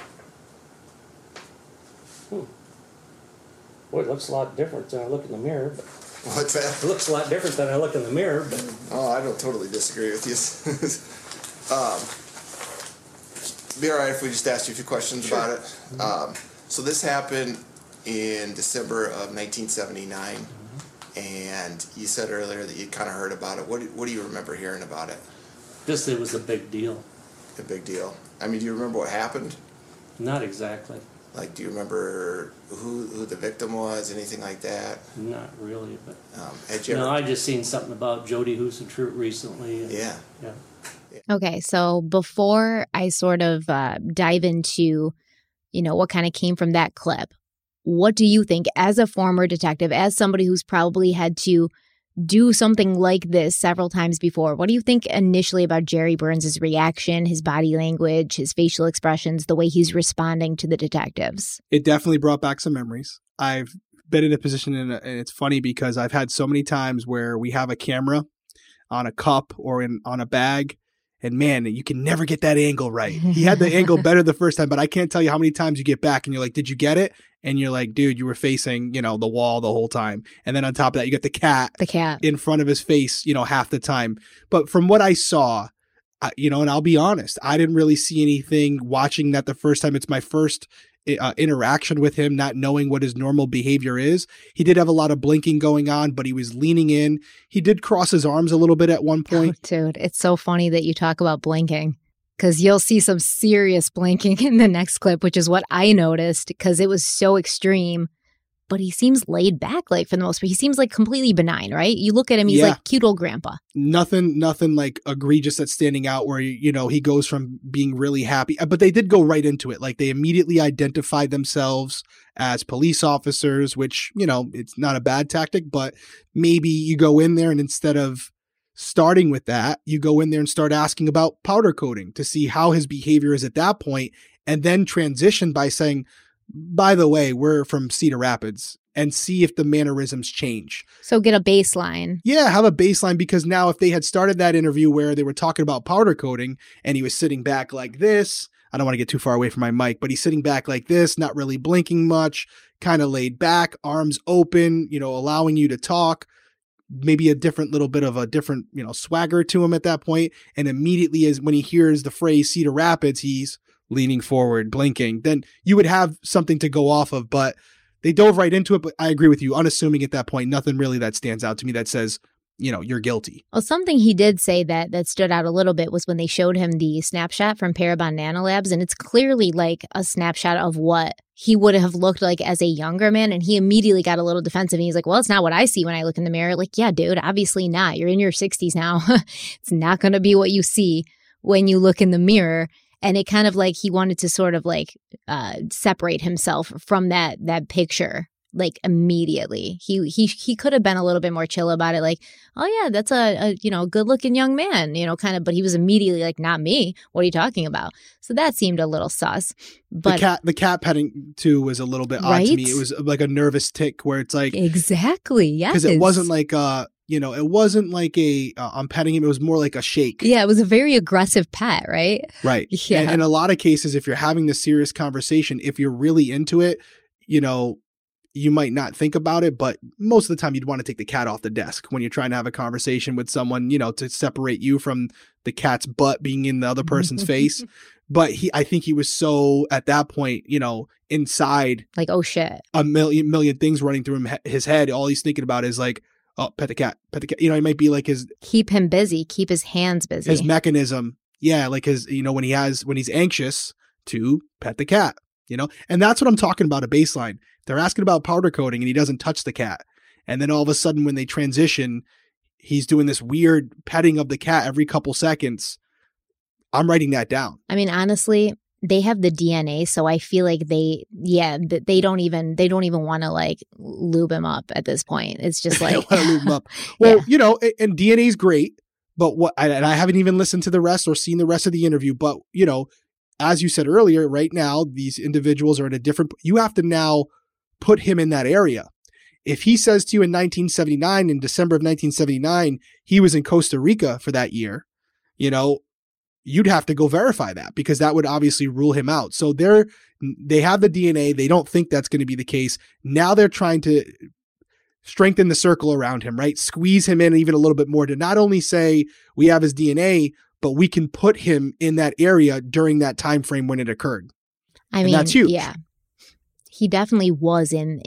I: Boy, it looks a lot different than I look in the mirror. But
H: What's that?
I: it looks a lot different than I look in the mirror. But
H: Oh, I don't totally disagree with you. Be all right if we just asked you a few questions about it. So this happened in December of 1979, and you said earlier that you kind of heard about it. What do you remember hearing about it?
I: just it was a big deal.
H: A big deal. I mean, do you remember what happened?
I: Not exactly.
H: Like, do you remember who the victim was, anything like that?
I: Not really, but
H: had you ever...
I: I just seen something about Jody Huisentruit recently. And,
H: yeah.
D: Okay, so before I sort of dive into, what kind of came from that clip, what do you think as a former detective, as somebody who's probably had to do something like this several times before, what do you think initially about Jerry Burns' reaction, his body language, his facial expressions, the way he's responding to the detectives?
E: It definitely brought back some memories. I've been in a position, and it's funny because I've had so many times where we have a camera on a cup or on a bag, and man, you can never get that angle right. He had the angle better the first time, but I can't tell you how many times you get back and you're like, did you get it? And you're like, dude, you were facing, the wall the whole time. And then on top of that, you get the cat in front of his face, half the time. But from what I saw, and I'll be honest, I didn't really see anything watching that the first time. It's my first interaction with him, not knowing what his normal behavior is. He did have a lot of blinking going on, but he was leaning in. He did cross his arms a little bit at one point.
D: Oh, dude, it's so funny that you talk about blinking, because you'll see some serious blinking in the next clip, which is what I noticed because it was so extreme. But he seems laid back, like, for the most part. He seems like completely benign, right? You look at him, he's like cute old grandpa. Nothing
E: like egregious that's standing out where, he goes from being really happy. But they did go right into it. Like, they immediately identified themselves as police officers, which, it's not a bad tactic, but maybe you go in there and instead of starting with that, you go in there and start asking about powder coating to see how his behavior is at that point, and then transition by saying, by the way, we're from Cedar Rapids, and see if the mannerisms change.
D: So get a baseline.
E: Yeah, have a baseline, because now if they had started that interview where they were talking about powder coating and he was sitting back like this, I don't want to get too far away from my mic, but he's sitting back like this, not really blinking much, kind of laid back, arms open, allowing you to talk, maybe a different little bit of a different, swagger to him at that point. And immediately as when he hears the phrase Cedar Rapids, he's leaning forward, blinking, then you would have something to go off of. But they dove right into it. But I agree with you, unassuming at that point, nothing really that stands out to me that says, you're guilty.
D: Well, something he did say that stood out a little bit was when they showed him the snapshot from Parabon Nanolabs, and it's clearly like a snapshot of what he would have looked like as a younger man, and he immediately got a little defensive, and he's like, well, it's not what I see when I look in the mirror. Like, yeah, dude, obviously not. You're in your 60s now. It's not going to be what you see when you look in the mirror. And it kind of like he wanted to sort of like separate himself from that picture like immediately. He could have been a little bit more chill about it, like, oh yeah, that's a good looking young man, kind of, but he was immediately like, not me. What are you talking about? So that seemed a little sus. But
E: the cat petting too was a little bit odd to me. It was like a nervous tick where it's like,
D: exactly, yeah,
E: because it wasn't like it wasn't like I'm petting him. It was more like a shake.
D: Yeah, it was a very aggressive pet, right?
E: Right.
D: Yeah.
E: And in a lot of cases, if you're having this serious conversation, if you're really into it, you might not think about it, but most of the time you'd want to take the cat off the desk when you're trying to have a conversation with someone, to separate you from the cat's butt being in the other person's face. But I think he was so at that point, inside,
D: like, oh shit,
E: a million things running through his head. All he's thinking about is like, oh, pet the cat. It might be like
D: keep him busy, keep his hands busy.
E: His mechanism. Yeah. Like when he's anxious to pet the cat, and that's what I'm talking about, a baseline. They're asking about powder coating and he doesn't touch the cat. And then all of a sudden when they transition, he's doing this weird petting of the cat every couple seconds. I'm writing that down.
D: I mean, honestly, they have the DNA, so I feel like they don't even want to like lube him up at this point. It's just like,
E: they want to lube him up. Well, and DNA is great, but and I haven't even listened to the rest or seen the rest of the interview, but as you said earlier, right now, these individuals are at you have to now put him in that area. If he says to you in December of 1979, he was in Costa Rica for that year, you'd have to go verify that because that would obviously rule him out. So they have the DNA. They don't think that's going to be the case. Now they're trying to strengthen the circle around him, right? Squeeze him in even a little bit more to not only say we have his DNA, but we can put him in that area during that time frame when it occurred.
D: I mean,
E: that's huge.
D: Yeah. He definitely was in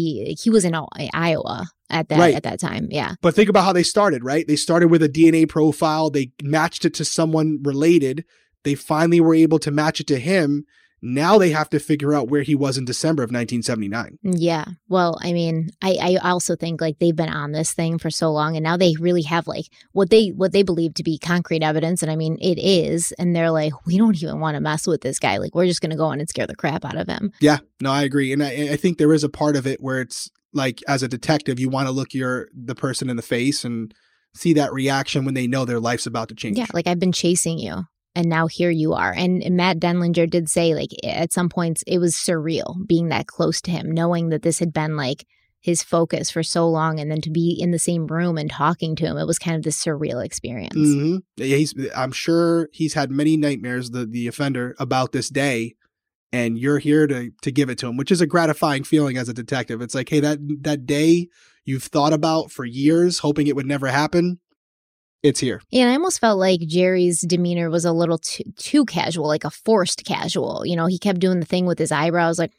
D: Iowa at that time. Yeah.
E: But think about how they started, right? They started with a DNA profile. They matched it to someone related. They finally were able to match it to him. Now they have to figure out where he was in December of 1979.
D: Yeah. Well, I mean, I also think like they've been on this thing for so long and now they really have like what they believe to be concrete evidence. And I mean, it is. And they're like, we don't even want to mess with this guy. Like, we're just going to go in and scare the crap out of him.
E: Yeah, no, I agree. And I think there is a part of it where it's like, as a detective, you want to look the person in the face and see that reaction when they know their life's about to change.
D: Yeah. Like, I've been chasing you. And now here you are. And Matt Denlinger did say, like, at some points it was surreal being that close to him, knowing that this had been like his focus for so long. And then to be in the same room and talking to him, it was kind of this surreal experience.
E: Mm-hmm. Yeah, I'm sure he's had many nightmares, the offender, about this day. And you're here to give it to him, which is a gratifying feeling as a detective. It's like, hey, that day you've thought about for years, hoping it would never happen. It's here.
D: Yeah, and I almost felt like Jerry's demeanor was a little too casual, like a forced casual. He kept doing the thing with his eyebrows, like,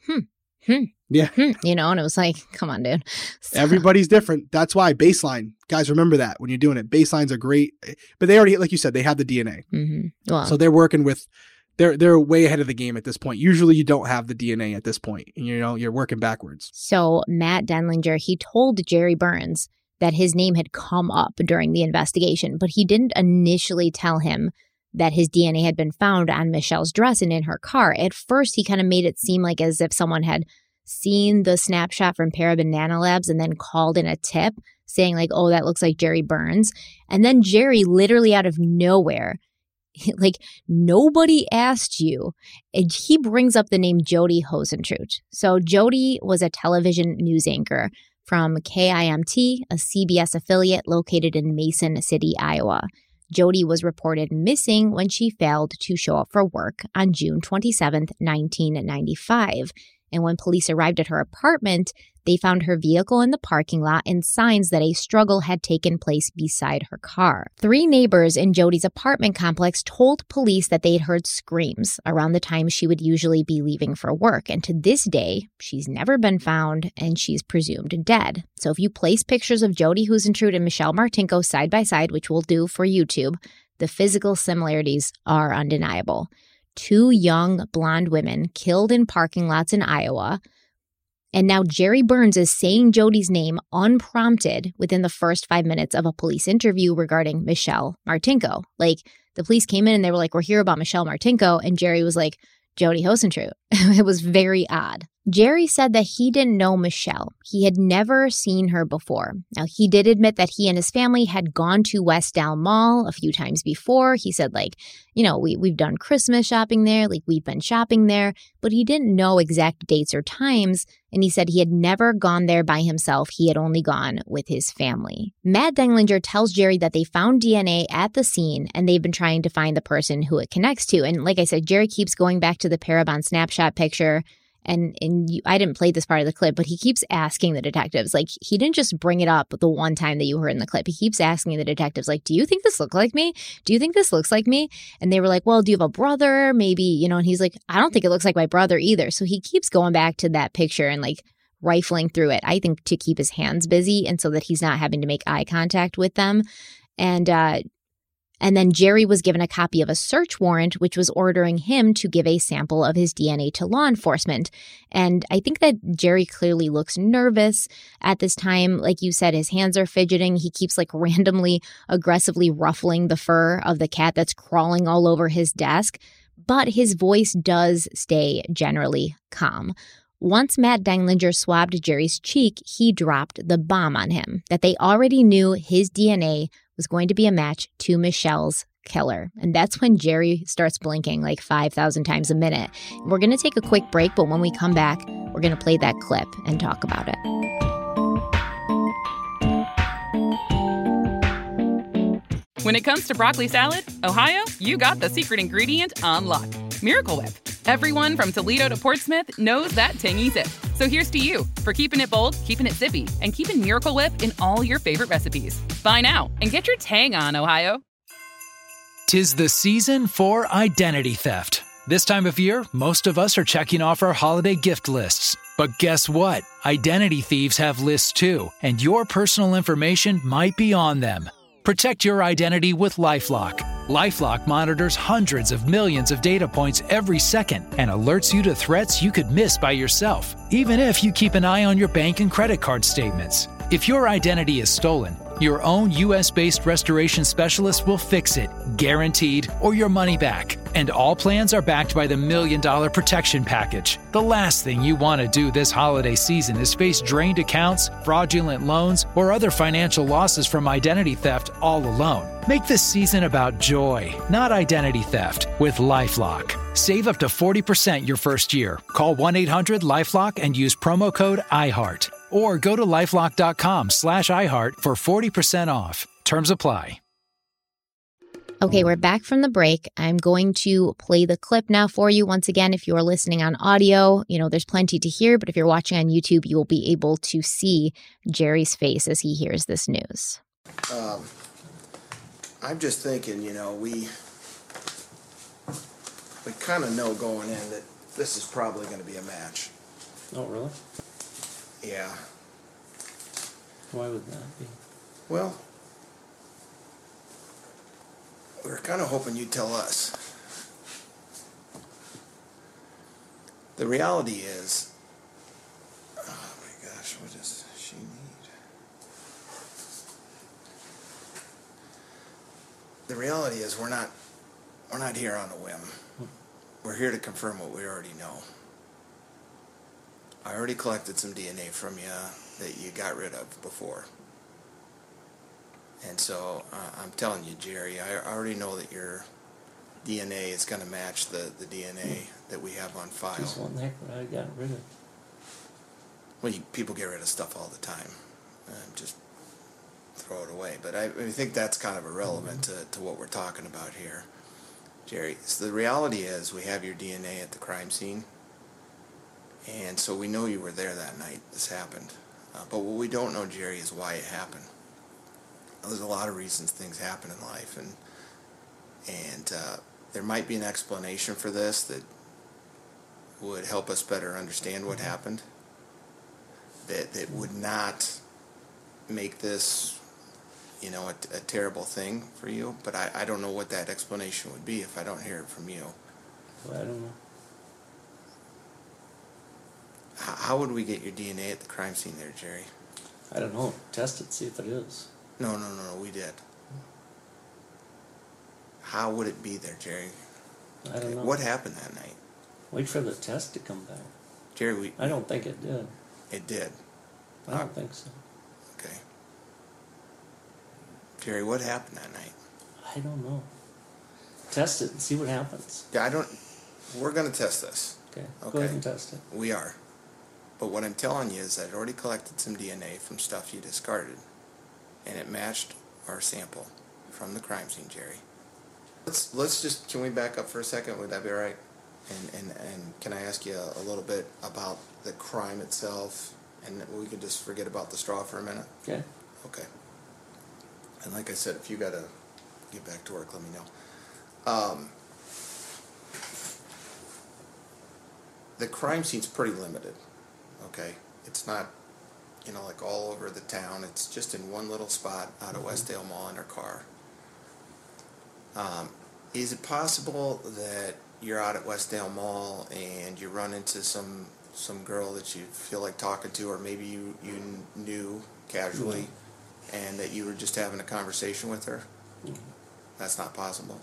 E: yeah.
D: and it was like, come on, dude. So.
E: Everybody's different. That's why baseline. Guys, remember that when you're doing it. Baselines are great, but they already, like you said, they have the DNA.
D: Mm-hmm. Well,
E: so they're working with, they're way ahead of the game at this point. Usually you don't have the DNA at this point. You're working backwards.
D: So Matt Denlinger, he told Jerry Burns that his name had come up during the investigation, but he didn't initially tell him that his DNA had been found on Michelle's dress and in her car. At first, he kind of made it seem like as if someone had seen the snapshot from Parabon Nanolabs and then called in a tip saying like, oh, that looks like Jerry Burns. And then Jerry, literally out of nowhere, like nobody asked you, and he brings up the name Jody Hosentrut. So Jody was a television news anchor from KIMT, a CBS affiliate located in Mason City, Iowa. Jody was reported missing when she failed to show up for work on June 27, 1995. And when police arrived at her apartment, they found her vehicle in the parking lot and signs that a struggle had taken place beside her car. 3 neighbors in Jody's apartment complex told police that they had heard screams around the time she would usually be leaving for work. And to this day, she's never been found and she's presumed dead. So if you place pictures of Jody Huisentruit and Michelle Martinko side by side, which we'll do for YouTube, the physical similarities are undeniable. 2 young blonde women killed in parking lots in Iowa. And now Jerry Burns is saying Jody's name unprompted within the first 5 minutes of a police interview regarding Michelle Martinko. Like, The police came in and they were like, we're here about Michelle Martinko. And Jerry was like, Jody Hosentrut. It was very odd. Jerry said that he didn't know Michelle. He had never seen her before. Now, he did admit that he and his family had gone to West Dalles Mall a few times before. He said, like, you know, we've done Christmas shopping there, like we've been shopping there, but he didn't know exact dates or times. And he said he had never gone there by himself. He had only gone with his family. Matt Denglinger tells Jerry that they found DNA at the scene and they've been trying to find the person who it connects to. And like I said, Jerry keeps going back to the Parabon snapshot picture. And I didn't play this part of the clip, but he keeps asking the detectives, like, he didn't just bring it up the one time that you heard in the clip. He keeps asking the detectives, like, do you think this looks like me? Do you think this looks like me? And they were like, well, do you have a brother? Maybe, you know, and he's like, I don't think it looks like my brother either. So he keeps going back to that picture and like rifling through it, I think to keep his hands busy and so that he's not having to make eye contact with them. And then Jerry was given a copy of a search warrant, which was ordering him to give a sample of his DNA to law enforcement. And I think that Jerry clearly looks nervous at this time. Like you said, his hands are fidgeting. He keeps like randomly, aggressively ruffling the fur of the cat that's crawling all over his desk. But his voice does stay generally calm. Once Matt Denglinger swabbed Jerry's cheek, he dropped the bomb on him, that they already knew his DNA was going to be a match to Michelle's killer. And that's when Jerry starts blinking like 5,000 times a minute. We're going to take a quick break, but when we come back, we're going to play that clip and talk about it.
F: When it comes to broccoli salad, Ohio, you got the secret ingredient on lock. Miracle Whip. Everyone from Toledo to Portsmouth knows that tangy zip. So here's to you for keeping it bold, keeping it zippy, and keeping Miracle Whip in all your favorite recipes. Buy now and get your tang on, Ohio.
G: 'Tis the season for identity theft. This time of year, most of us are checking off our holiday gift lists. But guess what? Identity thieves have lists too, and your personal information might be on them. Protect your identity with LifeLock. LifeLock monitors hundreds of millions of data points every second and alerts you to threats you could miss by yourself, even if you keep an eye on your bank and credit card statements. If your identity is stolen, your own U.S.-based restoration specialist will fix it, guaranteed, or your money back. And all plans are backed by the $1 Million Protection Package. The last thing you want to do this holiday season is face drained accounts, fraudulent loans, or other financial losses from identity theft all alone. Make this season about joy, not identity theft, with LifeLock. Save up to 40% your first year. Call 1-800-LifeLock and use promo code IHEART. Or go to lifelock.com/iHeart for 40% off. Terms apply.
D: Okay, we're back from the break. I'm going to play the clip now for you. Once again, if you're listening on audio, you know, there's plenty to hear, but if you're watching on YouTube, you will be able to see Jerry's face as he hears this news.
H: I'm just thinking, you know, we kind of know going in that this is probably going to be a match.
I: Oh, really?
H: Yeah.
I: Why would that be?
H: Well, we were kind of hoping you'd tell us. The reality is, oh my gosh, what does she need? The reality is we're not here on a whim. We're here to confirm what we already know. I already collected some DNA from you that you got rid of before. And so I'm telling you, Jerry, I already know that your DNA is going to match the DNA that we have on file.
I: Just one there, I got rid of.
H: Well, people get rid of stuff all the time. Just throw it away. But I think that's kind of irrelevant to what we're talking about here. Jerry, so the reality is we have your DNA at the crime scene. And so we know you were there that night this happened. But what we don't know, Jerry, is why it happened. There's a lot of reasons things happen in life, and there might be an explanation for this that would help us better understand what happened, that would not make this, you know, a terrible thing for you. But I don't know what that explanation would be if I don't hear it from you.
I: Well, I don't know.
H: How would we get your DNA at the crime scene there, Jerry?
I: I don't know. Test it, see if it is.
H: No, we did. How would it be there, Jerry?
I: I don't know.
H: What happened that night?
I: Wait for the test to come back.
H: Jerry,
I: I don't think it did.
H: It did.
I: I don't think so.
H: Okay. Jerry, what happened that night?
I: I don't know. Test it and see what happens.
H: Yeah, we're going to test this.
I: Okay. Go ahead and test it.
H: We are. But what I'm telling you is I'd already collected some DNA from stuff you discarded, and it matched our sample from the crime scene, Jerry. Let's just, can we back up for a second? Would that be all right? And can I ask you a little bit about the crime itself, and we can just forget about the straw for a minute?
I: Okay.
H: Okay. And like I said, if you got to get back to work, let me know. The crime scene's pretty limited, okay? It's not, like all over the town. It's just in one little spot out of Westdale Mall in her car. Is it possible that you're out at Westdale Mall and you run into some girl that you feel like talking to, or maybe you knew casually, and that you were just having a conversation with her? That's not possible.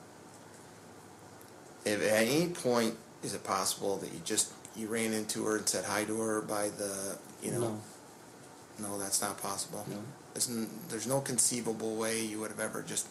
H: If at any point is it possible that you ran into her and said hi to her by the, No, that's not possible.
I: No.
H: There's no conceivable way you would have ever just,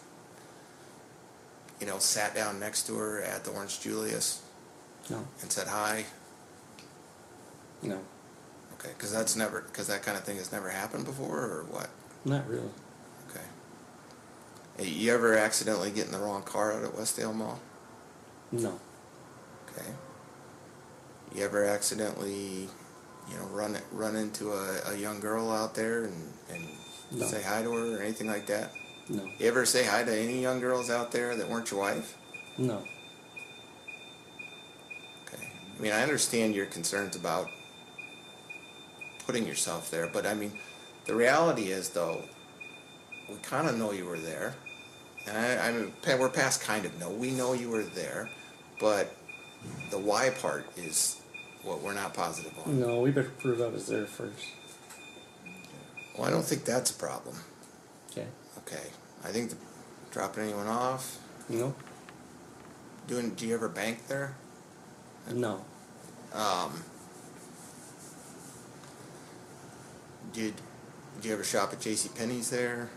H: sat down next to her at the Orange Julius.
I: No.
H: And said hi.
I: No.
H: Okay, because that kind of thing has never happened before, or what?
I: Not really.
H: Okay. Hey, you ever accidentally get in the wrong car out at Westdale Mall?
I: No.
H: Okay. You ever accidentally, run into a young girl out there and
I: No.
H: say hi to her or anything like that?
I: No.
H: You ever say hi to any young girls out there that weren't your wife?
I: No.
H: Okay. I mean, I understand your concerns about putting yourself there, but I mean, the reality is, though, we kind of know you were there. And we're past kind of know. We know you were there, but the why part is what we're not positive on.
I: No, we better prove I was there first.
H: Well, I don't think that's a problem.
I: Okay.
H: Okay. I think dropping anyone off.
I: No.
H: Do you ever bank there?
I: No.
H: Did you ever shop at JCPenney's there?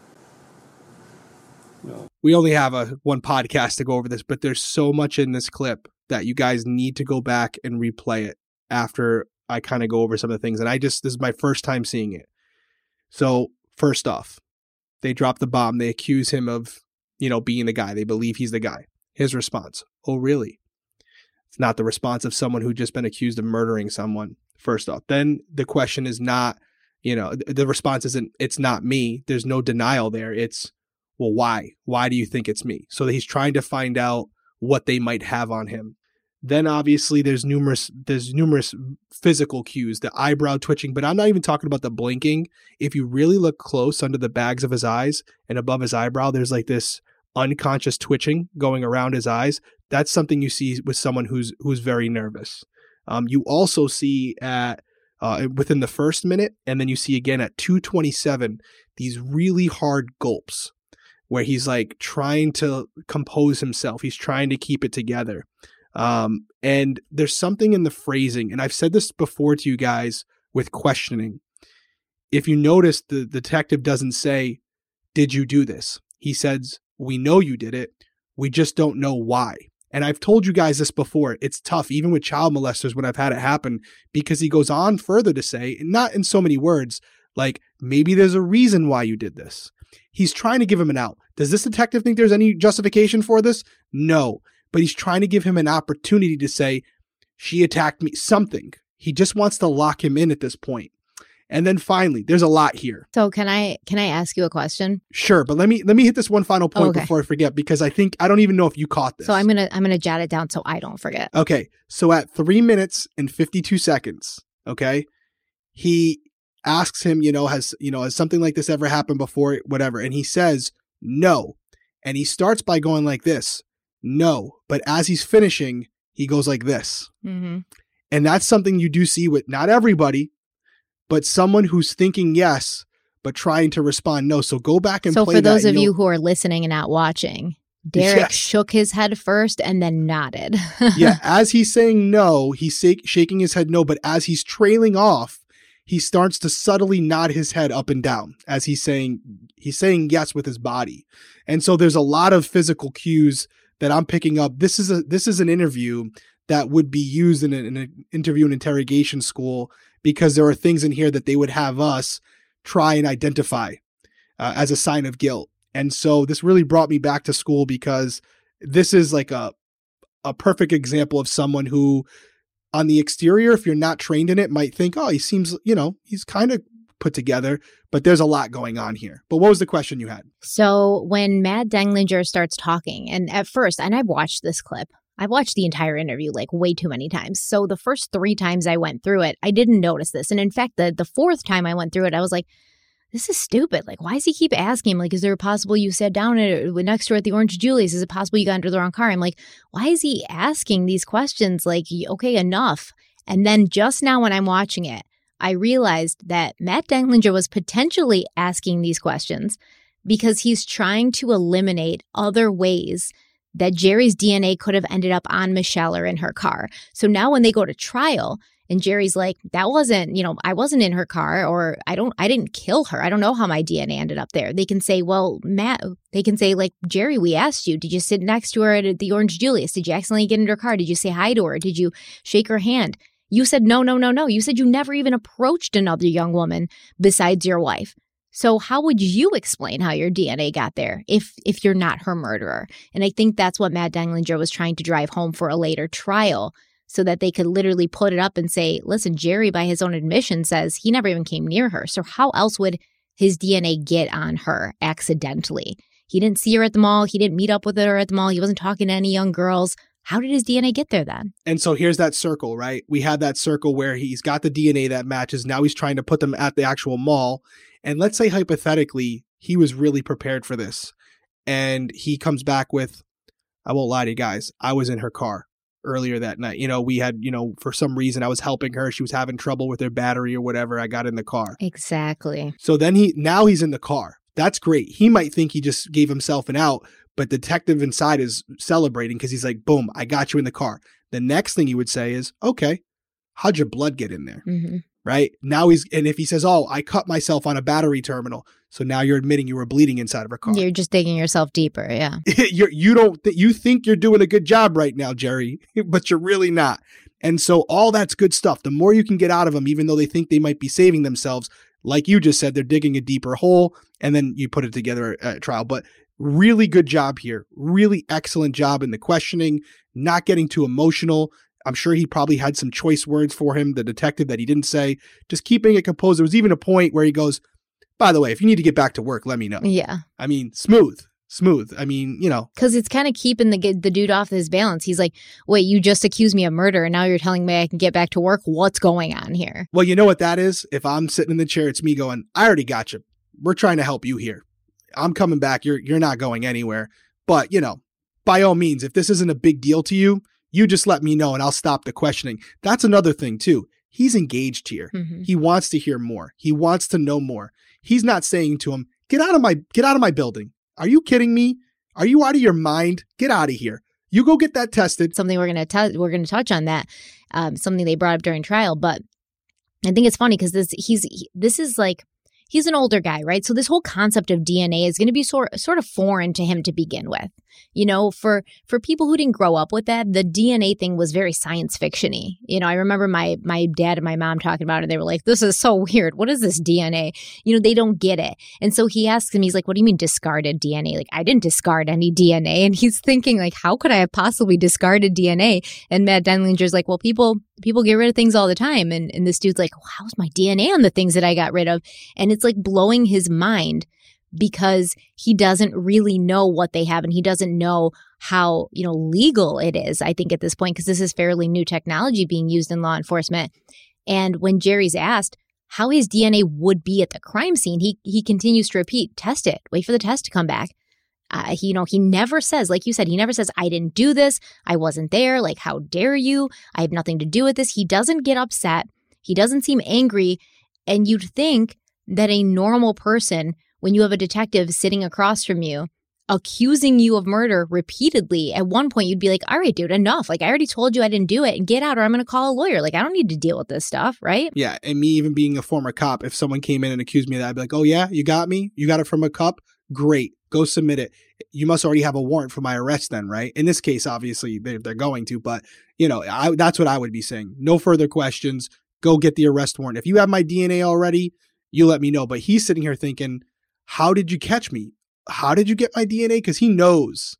I: No.
E: We only have one podcast to go over this, but there's so much in this clip that you guys need to go back and replay it after I kind of go over some of the things. And this is my first time seeing it. So first off, they drop the bomb. They accuse him of, being the guy. They believe he's the guy. His response, "Oh, really?" It's not the response of someone who'd just been accused of murdering someone, first off. Then the question is not, the response isn't, "It's not me." There's no denial there. It's, well, why? Why do you think it's me? So he's trying to find out what they might have on him. Then obviously there's numerous physical cues, the eyebrow twitching, but I'm not even talking about the blinking. If you really look close under the bags of his eyes and above his eyebrow, there's like this unconscious twitching going around his eyes. That's something you see with someone who's very nervous. You also see at within the first minute, and then you see again at 2:27 these really hard gulps where he's like trying to compose himself. He's trying to keep it together. And there's something in the phrasing, and I've said this before to you guys with questioning. If you notice, the detective doesn't say, "Did you do this?" He says, "We know you did it. We just don't know why." And I've told you guys this before. It's tough, even with child molesters, when I've had it happen, because he goes on further to say, not in so many words, like, maybe there's a reason why you did this. He's trying to give him an out. Does this detective think there's any justification for this? No. But he's trying to give him an opportunity to say, she attacked me, something. He just wants to lock him in at this point. And then finally, there's a lot here.
D: So can I ask you a question?
E: Sure, but let me hit this one final point before I forget, because I don't even know if you caught this.
D: So I'm gonna jot it down so I don't forget.
E: Okay, so at 3 minutes and 52 seconds, okay, he asks him, has something like this ever happened before, whatever, and he says no, and he starts by going like this, no, but as he's finishing, he goes like this, and that's something you do see with not everybody, but someone who's thinking yes, but trying to respond no. So go back and play that.
D: So for those of you who are listening and not watching, Derek shook his head first and then nodded.
E: Yeah, as he's saying no, he's shaking his head no, but as he's trailing off, he starts to subtly nod his head up and down as he's saying yes with his body. And so there's a lot of physical cues that I'm picking up. This is an interview that would be used in an interview and interrogation school, because there are things in here that they would have us try and identify as a sign of guilt. And so this really brought me back to school, because this is like a perfect example of someone who, on the exterior, if you're not trained in it, might think, oh, he seems, he's kind of put together, but there's a lot going on here. But what was the question you had?
D: So when Matt Denlinger starts talking, and at first, and I've watched this clip, I've watched the entire interview like way too many times. So the first 3 times I went through it, I didn't notice this. And in fact, the 4th time I went through it, I was like, this is stupid. Like, why does he keep asking him? Like, is there a possible you sat down next door at the Orange Julius? Is it possible you got into the wrong car? I'm like, why is he asking these questions? Like, okay, enough. And then just now when I'm watching it, I realized that Matt Denlinger was potentially asking these questions because he's trying to eliminate other ways that Jerry's DNA could have ended up on Michelle or in her car. So now when they go to trial, and Jerry's like, that wasn't, I wasn't in her car, or I didn't kill her. I don't know how my DNA ended up there. They can say, well, Matt, they can say, like, Jerry, we asked you, did you sit next to her at the Orange Julius? Did you accidentally get into her car? Did you say hi to her? Did you shake her hand? You said, no. You said you never even approached another young woman besides your wife. So how would you explain how your DNA got there if you're not her murderer? And I think that's what Matt Denlinger was trying to drive home for a later trial, so that they could literally put it up and say, listen, Jerry, by his own admission, says he never even came near her. So how else would his DNA get on her accidentally? He didn't see her at the mall. He didn't meet up with her at the mall. He wasn't talking to any young girls. How did his DNA get there then?
E: And so here's that circle, right? We had that circle where he's got the DNA that matches. Now he's trying to put them at the actual mall. And let's say hypothetically, he was really prepared for this. And he comes back with, I won't lie to you guys, I was in her car earlier that night. We had, for some reason I was helping her. She was having trouble with her battery or whatever. I got in the car.
D: Exactly.
E: So then now he's in the car. That's great. He might think he just gave himself an out, but the detective inside is celebrating because he's like, boom, I got you in the car. The next thing he would say is, okay, how'd your blood get in there?
D: Mm-hmm.
E: Right? Now and if he says, oh, I cut myself on a battery terminal. So now you're admitting you were bleeding inside of her car.
D: You're just digging yourself deeper. Yeah.
E: You think you're doing a good job right now, Jerry, but you're really not. And so all that's good stuff. The more you can get out of them, even though they think they might be saving themselves, like you just said, they're digging a deeper hole, and then you put it together at trial. But really good job here. Really excellent job in the questioning, not getting too emotional. I'm sure he probably had some choice words for him, the detective, that he didn't say. Just keeping it composed. There was even a point where he goes, by the way, if you need to get back to work, let me know.
D: Yeah.
E: I mean, smooth. I mean,
D: Because it's kind of keeping the dude off his balance. He's like, wait, you just accused me of murder, and now you're telling me I can get back to work? What's going on here?
E: Well, you know what that is? If I'm sitting in the chair, it's me going, I already got you. We're trying to help you here. I'm coming back. You're not going anywhere. But, by all means, if this isn't a big deal to you, you just let me know and I'll stop the questioning. That's another thing, too. He's engaged here.
D: Mm-hmm.
E: He wants to hear more. He wants to know more. He's not saying to him, get out of my building. Are you kidding me? Are you out of your mind? Get out of here. You go get that tested.
D: Something we're going to touch on that. Something they brought up during trial, but I think it's funny because he's an older guy, right? So this whole concept of DNA is going to be sort of foreign to him to begin with. For people who didn't grow up with that, the DNA thing was very science fiction-y. I remember my dad and my mom talking about it. They were like, this is so weird. What is this DNA? They don't get it. And so he asks him, he's like, what do you mean discarded DNA? Like, I didn't discard any DNA. And he's thinking, like, how could I have possibly discarded DNA? And Matt Denlinger's like, well, people get rid of things all the time. And this dude's like, well, how's my DNA on the things that I got rid of? And it's like blowing his mind because he doesn't really know what they have and he doesn't know how, legal it is, I think, at this point, because this is fairly new technology being used in law enforcement. And when Jerry's asked how his DNA would be at the crime scene, he continues to repeat, test it, wait for the test to come back. He never says, like you said, he never says, I didn't do this. I wasn't there. Like, how dare you? I have nothing to do with this. He doesn't get upset. He doesn't seem angry. And you'd think that a normal person, when you have a detective sitting across from you accusing you of murder repeatedly, at one point you'd be like, all right, dude, enough. Like, I already told you I didn't do it, and get out or I'm going to call a lawyer. Like, I don't need to deal with this stuff, right?
E: Yeah, and me even being a former cop, if someone came in and accused me of that, I'd be like, oh yeah, you got me? You got it from a cop? Great. Go submit it. You must already have a warrant for my arrest then, right? In this case, obviously, they're going to, but, that's what I would be saying. No further questions. Go get the arrest warrant. If you have my DNA already, you let me know. But he's sitting here thinking, how did you catch me? How did you get my DNA? Because he knows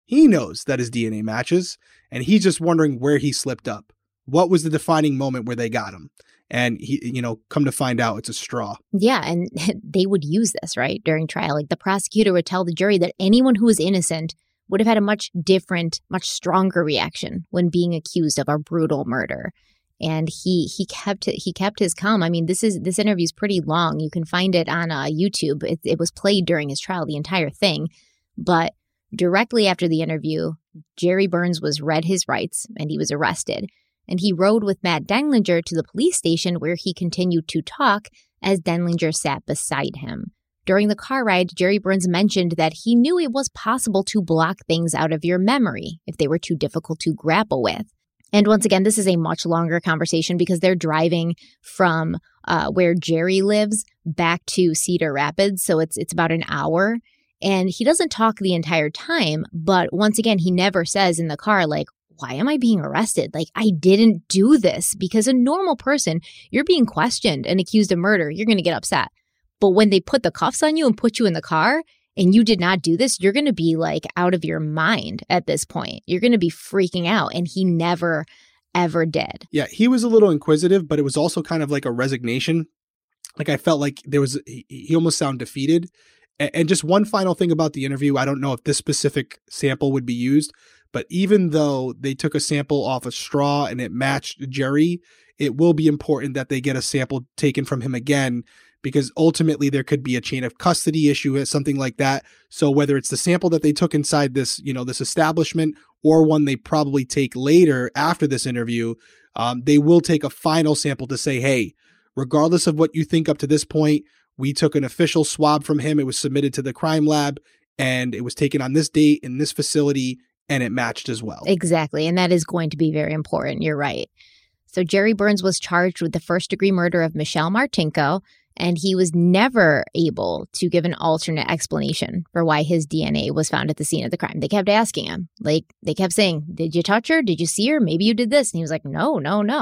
E: that his DNA matches, and he's just wondering where he slipped up. What was the defining moment where they got him? And he, come to find out it's a straw.
D: Yeah, and they would use this, right, during trial. Like, the prosecutor would tell the jury that anyone who was innocent would have had a much different, much stronger reaction when being accused of a brutal murder. And he kept his calm. I mean, this interview is pretty long. You can find it on YouTube. It was played during his trial, the entire thing. But directly after the interview, Jerry Burns was read his rights and he was arrested. And he rode with Matt Denlinger to the police station, where he continued to talk as Denlinger sat beside him. During the car ride, Jerry Burns mentioned that he knew it was possible to block things out of your memory if they were too difficult to grapple with. And once again, this is a much longer conversation because they're driving from where Jerry lives back to Cedar Rapids. So it's about an hour. And he doesn't talk the entire time. But once again, he never says in the car, like, why am I being arrested? Like, I didn't do this. Because a normal person, you're being questioned and accused of murder, you're going to get upset. But when they put the cuffs on you and put you in the car and you did not do this, you're going to be like out of your mind at this point. You're going to be freaking out. And he never, ever did.
E: Yeah, he was a little inquisitive, but it was also kind of like a resignation. Like, I felt like he almost sounded defeated. And just one final thing about the interview, I don't know if this specific sample would be used, but even though they took a sample off a straw and it matched Jerry, it will be important that they get a sample taken from him again, because ultimately there could be a chain of custody issue or something like that. So whether it's the sample that they took inside this, this establishment, or one they probably take later after this interview, they will take a final sample to say, hey, regardless of what you think up to this point, we took an official swab from him. It was submitted to the crime lab and it was taken on this date in this facility, and it matched as well.
D: Exactly. And that is going to be very important. You're right. So Jerry Burns was charged with the first-degree murder of Michelle Martinko, and he was never able to give an alternate explanation for why his DNA was found at the scene of the crime. They kept asking him. Like, they kept saying, did you touch her? Did you see her? Maybe you did this. And he was like, no.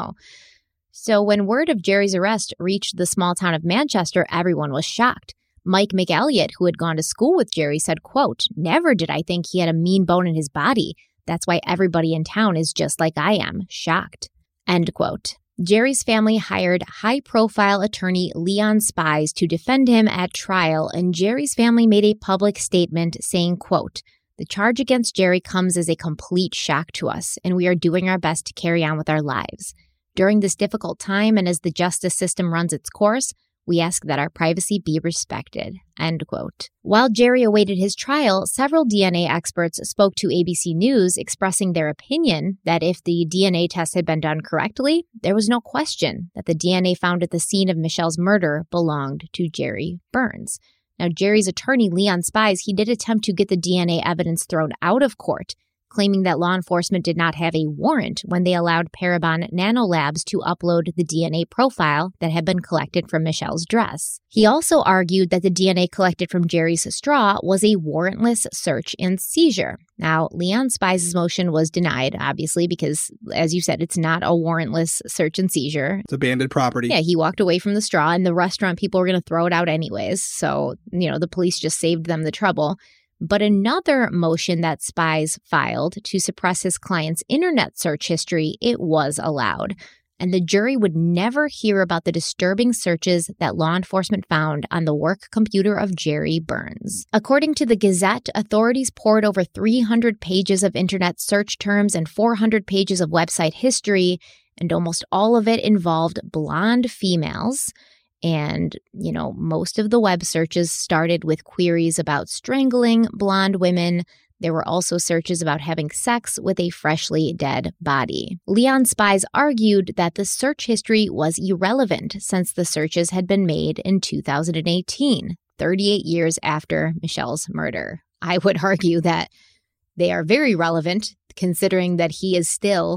D: So when word of Jerry's arrest reached the small town of Manchester, everyone was shocked. Mike McElliott, who had gone to school with Jerry, said, quote, never did I think he had a mean bone in his body. That's why everybody in town is just like I am, shocked, end quote. Jerry's family hired high-profile attorney Leon Spies to defend him at trial, and Jerry's family made a public statement saying, quote, the charge against Jerry comes as a complete shock to us, and we are doing our best to carry on with our lives. During this difficult time and as the justice system runs its course, we ask that our privacy be respected, end quote. While Jerry awaited his trial, several DNA experts spoke to ABC News expressing their opinion that if the DNA test had been done correctly, there was no question that the DNA found at the scene of Michelle's murder belonged to Jerry Burns. Now, Jerry's attorney, Leon Spies, he did attempt to get the DNA evidence thrown out of court, claiming that law enforcement did not have a warrant when they allowed Parabon Nanolabs to upload the DNA profile that had been collected from Michelle's dress. He also argued that the DNA collected from Jerry's straw was a warrantless search and seizure. Now, Leon Spies' motion was denied, obviously, because, as you said, it's not a warrantless search and seizure.
E: It's abandoned property.
D: Yeah, he walked away from the straw, and the restaurant people were going to throw it out anyways. So, the police just saved them the trouble. But another motion that Spies filed to suppress his client's internet search history, it was allowed. And the jury would never hear about the disturbing searches that law enforcement found on the work computer of Jerry Burns. According to the Gazette, authorities poured over 300 pages of internet search terms and 400 pages of website history, and almost all of it involved blonde females. And, most of the web searches started with queries about strangling blonde women. There were also searches about having sex with a freshly dead body. Leon Spies argued that the search history was irrelevant since the searches had been made in 2018, 38 years after Michelle's murder. I would argue that they are very relevant, considering that he is still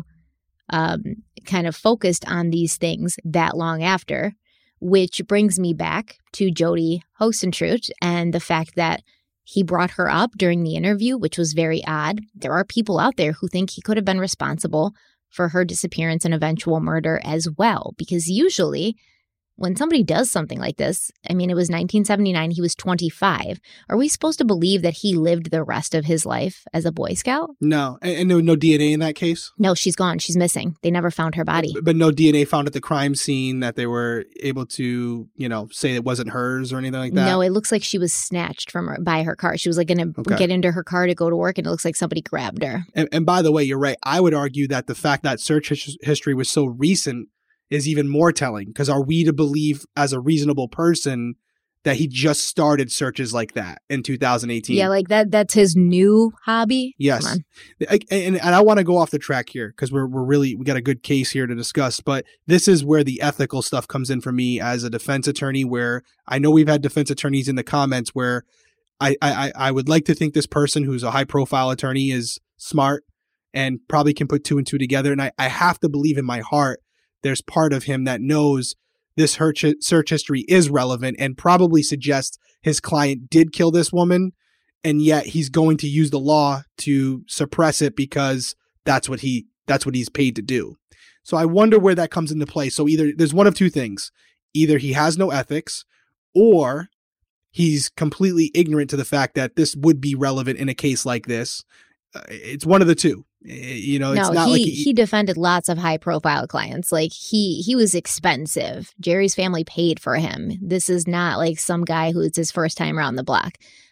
D: kind of focused on these things that long after, which brings me back to Jodi Huisentruit and the fact that he brought her up during the interview, which was very odd. There are people out there who think he could have been responsible for her disappearance and eventual murder as well, because usually when somebody does something like this, I mean, it was 1979, he was 25. Are we supposed to believe that he lived the rest of his life as a Boy Scout?
E: No. And no DNA in that case?
D: No, she's gone. She's missing. They never found her body.
E: But no DNA found at the crime scene that they were able to, say it wasn't hers or anything like that?
D: No, it looks like she was snatched by her car. She was like going to get into her car to go to work, and it looks like somebody grabbed her.
E: And by the way, you're right. I would argue that the fact that search history was so recent is even more telling, because are we to believe as a reasonable person that he just started searches like that in 2018?
D: Yeah, like that's his new hobby?
E: Yes. And I want to go off the track here because we got a good case here to discuss, but this is where the ethical stuff comes in for me as a defense attorney, where I know we've had defense attorneys in the comments where I would like to think this person who's a high profile attorney is smart and probably can put two and two together. And I have to believe in my heart there's part of him that knows this search history is relevant and probably suggests his client did kill this woman, and yet he's going to use the law to suppress it because that's what he's paid to do. So I wonder where that comes into play. So either there's one of two things. Either he has no ethics, or he's completely ignorant to the fact that this would be relevant in a case like this. It's one of the two. It's not like
D: he defended lots of high profile clients. Like he was expensive. Jerry's family paid for him. This is not like some guy who it's his first time around the block.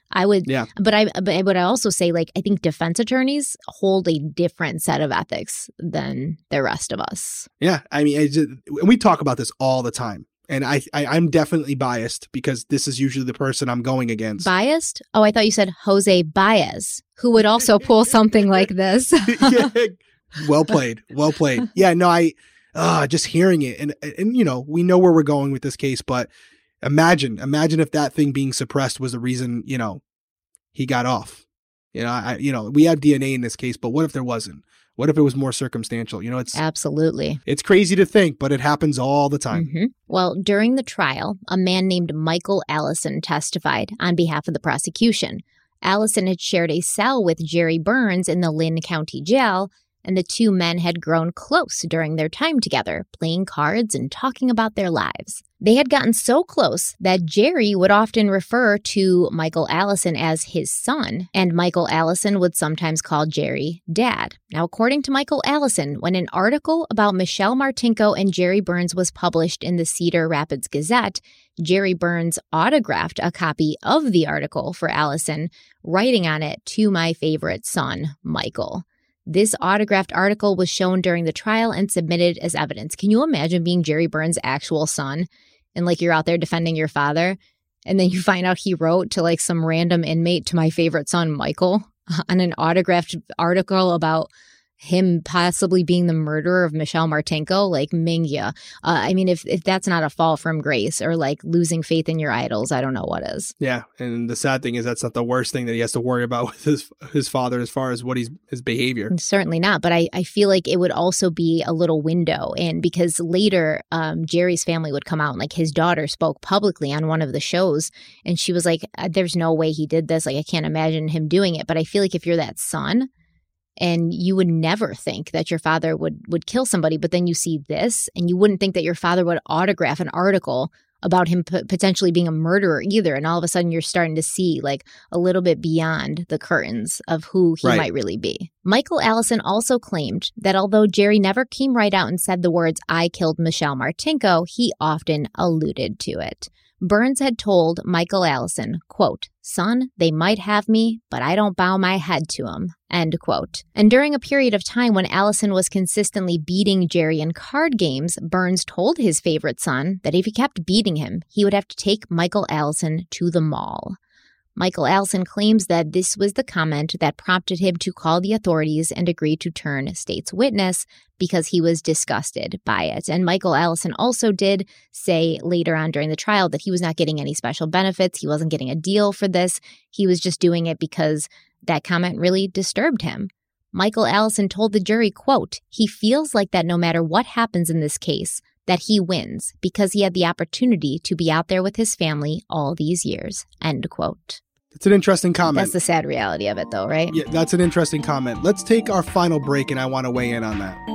D: But I would also say, like, I think defense attorneys hold a different set of ethics than the rest of us.
E: Yeah. I mean, we talk about this all the time. And I'm definitely biased because this is usually the person I'm going against.
D: Biased? Oh, I thought you said Jose Baez, who would also pull something like this.
E: Yeah, well played. Well played. Yeah, no, just hearing it. And we know where we're going with this case, but imagine if that thing being suppressed was the reason, he got off. We have DNA in this case, but what if there wasn't? What if it was more circumstantial? It's
D: absolutely.
E: It's crazy to think, but it happens all the time.
D: Mm-hmm. Well, during the trial, a man named Michael Allison testified on behalf of the prosecution. Allison had shared a cell with Jerry Burns in the Lynn County Jail, and the two men had grown close during their time together, playing cards and talking about their lives. They had gotten so close that Jerry would often refer to Michael Allison as his son, and Michael Allison would sometimes call Jerry Dad. Now, according to Michael Allison, when an article about Michelle Martinko and Jerry Burns was published in the Cedar Rapids Gazette, Jerry Burns autographed a copy of the article for Allison, writing on it, "To my favorite son, Michael." This autographed article was shown during the trial and submitted as evidence. Can you imagine being Jerry Burns' actual son and you're out there defending your father, and then you find out he wrote to some random inmate, "To my favorite son, Michael," on an autographed article about him possibly being the murderer of Michelle Martinko? Mingya. I mean, if that's not a fall from grace or losing faith in your idols, I don't know what is.
E: Yeah. And the sad thing is that's not the worst thing that he has to worry about with his father as far as his behavior.
D: Certainly not. But I feel like it would also be a little window. And because later Jerry's family would come out and his daughter spoke publicly on one of the shows. And she was like, "There's no way he did this. I can't imagine him doing it." But I feel like if you're that son, and you would never think that your father would kill somebody, but then you see this, and you wouldn't think that your father would autograph an article about him potentially being a murderer either. And all of a sudden, you're starting to see a little bit beyond the curtains of who he might really be. Michael Allison also claimed that although Jerry never came right out and said the words, "I killed Michelle Martinko," he often alluded to it. Burns had told Michael Allison, quote, "Son, they might have me, but I don't bow my head to them," end quote. And during a period of time when Allison was consistently beating Jerry in card games, Burns told his favorite son that if he kept beating him, he would have to take Michael Allison to the mall. Michael Allison claims that this was the comment that prompted him to call the authorities and agree to turn state's witness because he was disgusted by it. And Michael Allison also did say later on during the trial that he was not getting any special benefits. He wasn't getting a deal for this. He was just doing it because that comment really disturbed him. Michael Allison told the jury, quote, he feels like that no matter what happens in this case, that he wins because he had the opportunity to be out there with his family all these years, end quote.
E: It's an interesting comment.
D: That's the sad reality of it, though, right?
E: Yeah, that's an interesting comment. Let's take our final break, and I want to weigh in on that.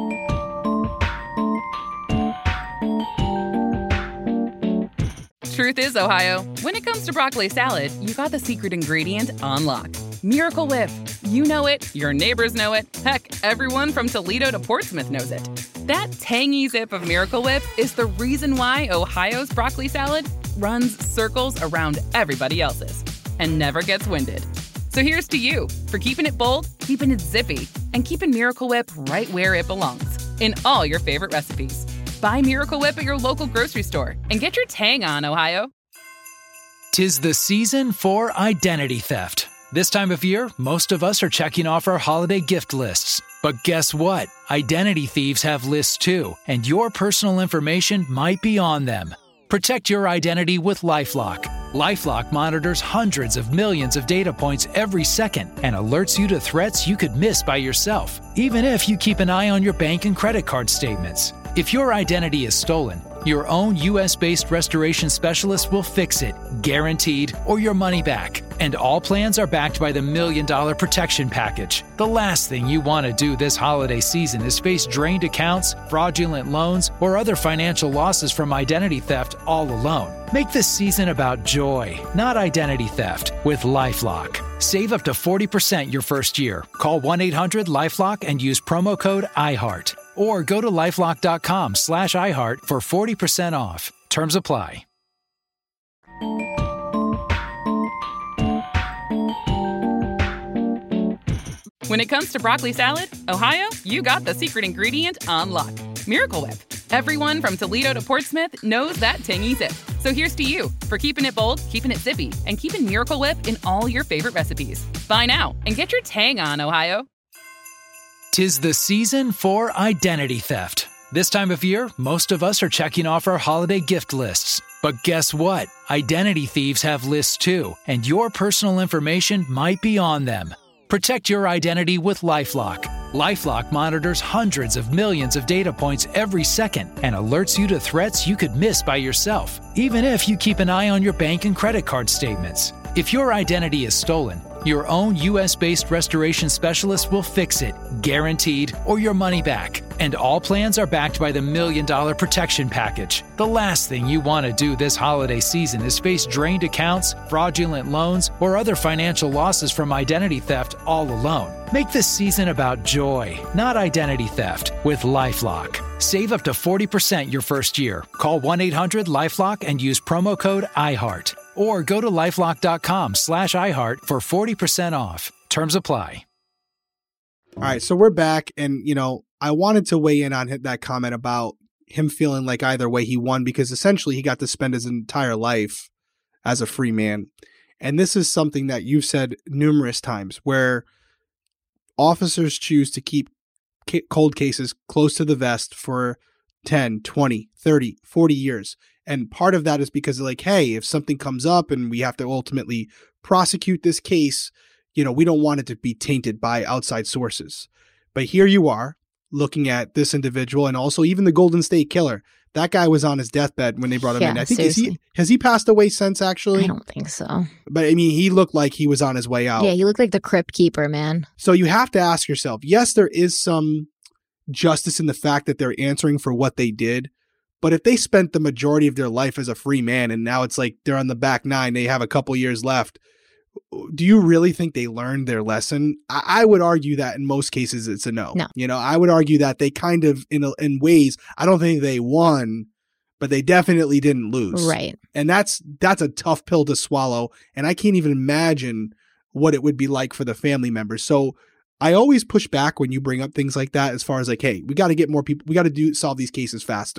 F: Truth is, Ohio, when it comes to broccoli salad, you got the secret ingredient on lock. Miracle Whip. You know it, your neighbors know it, heck, everyone from Toledo to Portsmouth knows it. That tangy zip of Miracle Whip is the reason why Ohio's broccoli salad runs circles around everybody else's and never gets winded. So here's to you for keeping it bold, keeping it zippy, and keeping Miracle Whip right where it belongs, in all your favorite recipes. Buy Miracle Whip at your local grocery store and get your tang on, Ohio.
G: 'Tis the season for identity theft. This time of year, most of us are checking off our holiday gift lists. But guess what? Identity thieves have lists too, and your personal information might be on them. Protect your identity with LifeLock. LifeLock monitors hundreds of millions of data points every second and alerts you to threats you could miss by yourself, even if you keep an eye on your bank and credit card statements. If your identity is stolen, your own U.S.-based restoration specialist will fix it, guaranteed, or your money back. And all plans are backed by the $1 Million Protection Package. The last thing you want to do this holiday season is face drained accounts, fraudulent loans, or other financial losses from identity theft all alone. Make this season about joy, not identity theft, with LifeLock. Save up to 40% your first year. Call 1-800-LifeLock and use promo code IHEART. Or go to LifeLock.com/iHeart for 40% off. Terms apply.
F: When it comes to broccoli salad, Ohio, you got the secret ingredient on lock. Miracle Whip. Everyone from Toledo to Portsmouth knows that tangy zip. So here's to you for keeping it bold, keeping it zippy, and keeping Miracle Whip in all your favorite recipes. Buy now and get your tang on, Ohio.
G: 'Tis the season for identity theft. This time of year, most of us are checking off our holiday gift lists. But guess what? Identity thieves have lists too, and your personal information might be on them. Protect your identity with LifeLock. LifeLock monitors hundreds of millions of data points every second and alerts you to threats you could miss by yourself, even if you keep an eye on your bank and credit card statements. If your identity is stolen, your own U.S.-based restoration specialist will fix it, guaranteed, or your money back. And all plans are backed by the $1 Million Protection Package. The last thing you want to do this holiday season is face drained accounts, fraudulent loans, or other financial losses from identity theft all alone. Make this season about joy, not identity theft, with LifeLock. Save up to 40% your first year. Call 1-800-LifeLock and use promo code IHEART. Or go to LifeLock.com/iHeart for 40% off. Terms apply.
E: All right, so we're back, and, I wanted to weigh in on that comment about him feeling like either way he won, because essentially he got to spend his entire life as a free man. And this is something that you've said numerous times, where officers choose to keep cold cases close to the vest for 10, 20, 30, 40 years. And part of that is because they're like, hey, if something comes up and we have to ultimately prosecute this case, we don't want it to be tainted by outside sources. But here you are looking at this individual, and also even the Golden State Killer. That guy was on his deathbed when they brought him in. I think has he passed away since, actually?
D: I don't think so.
E: But he looked like he was on his way out.
D: Yeah, he looked like the Crypt Keeper, man.
E: So you have to ask yourself, yes, there is some justice in the fact that they're answering for what they did. But if they spent the majority of their life as a free man and now it's like they're on the back nine, they have a couple years left, do you really think they learned their lesson? I would argue that in most cases it's a no. I would argue that they kind of, in ways, I don't think they won, but they definitely didn't lose.
D: Right.
E: And that's a tough pill to swallow. And I can't even imagine what it would be like for the family members. So I always push back when you bring up things like that, as far as like, hey, we got to get more people. We got to solve these cases faster.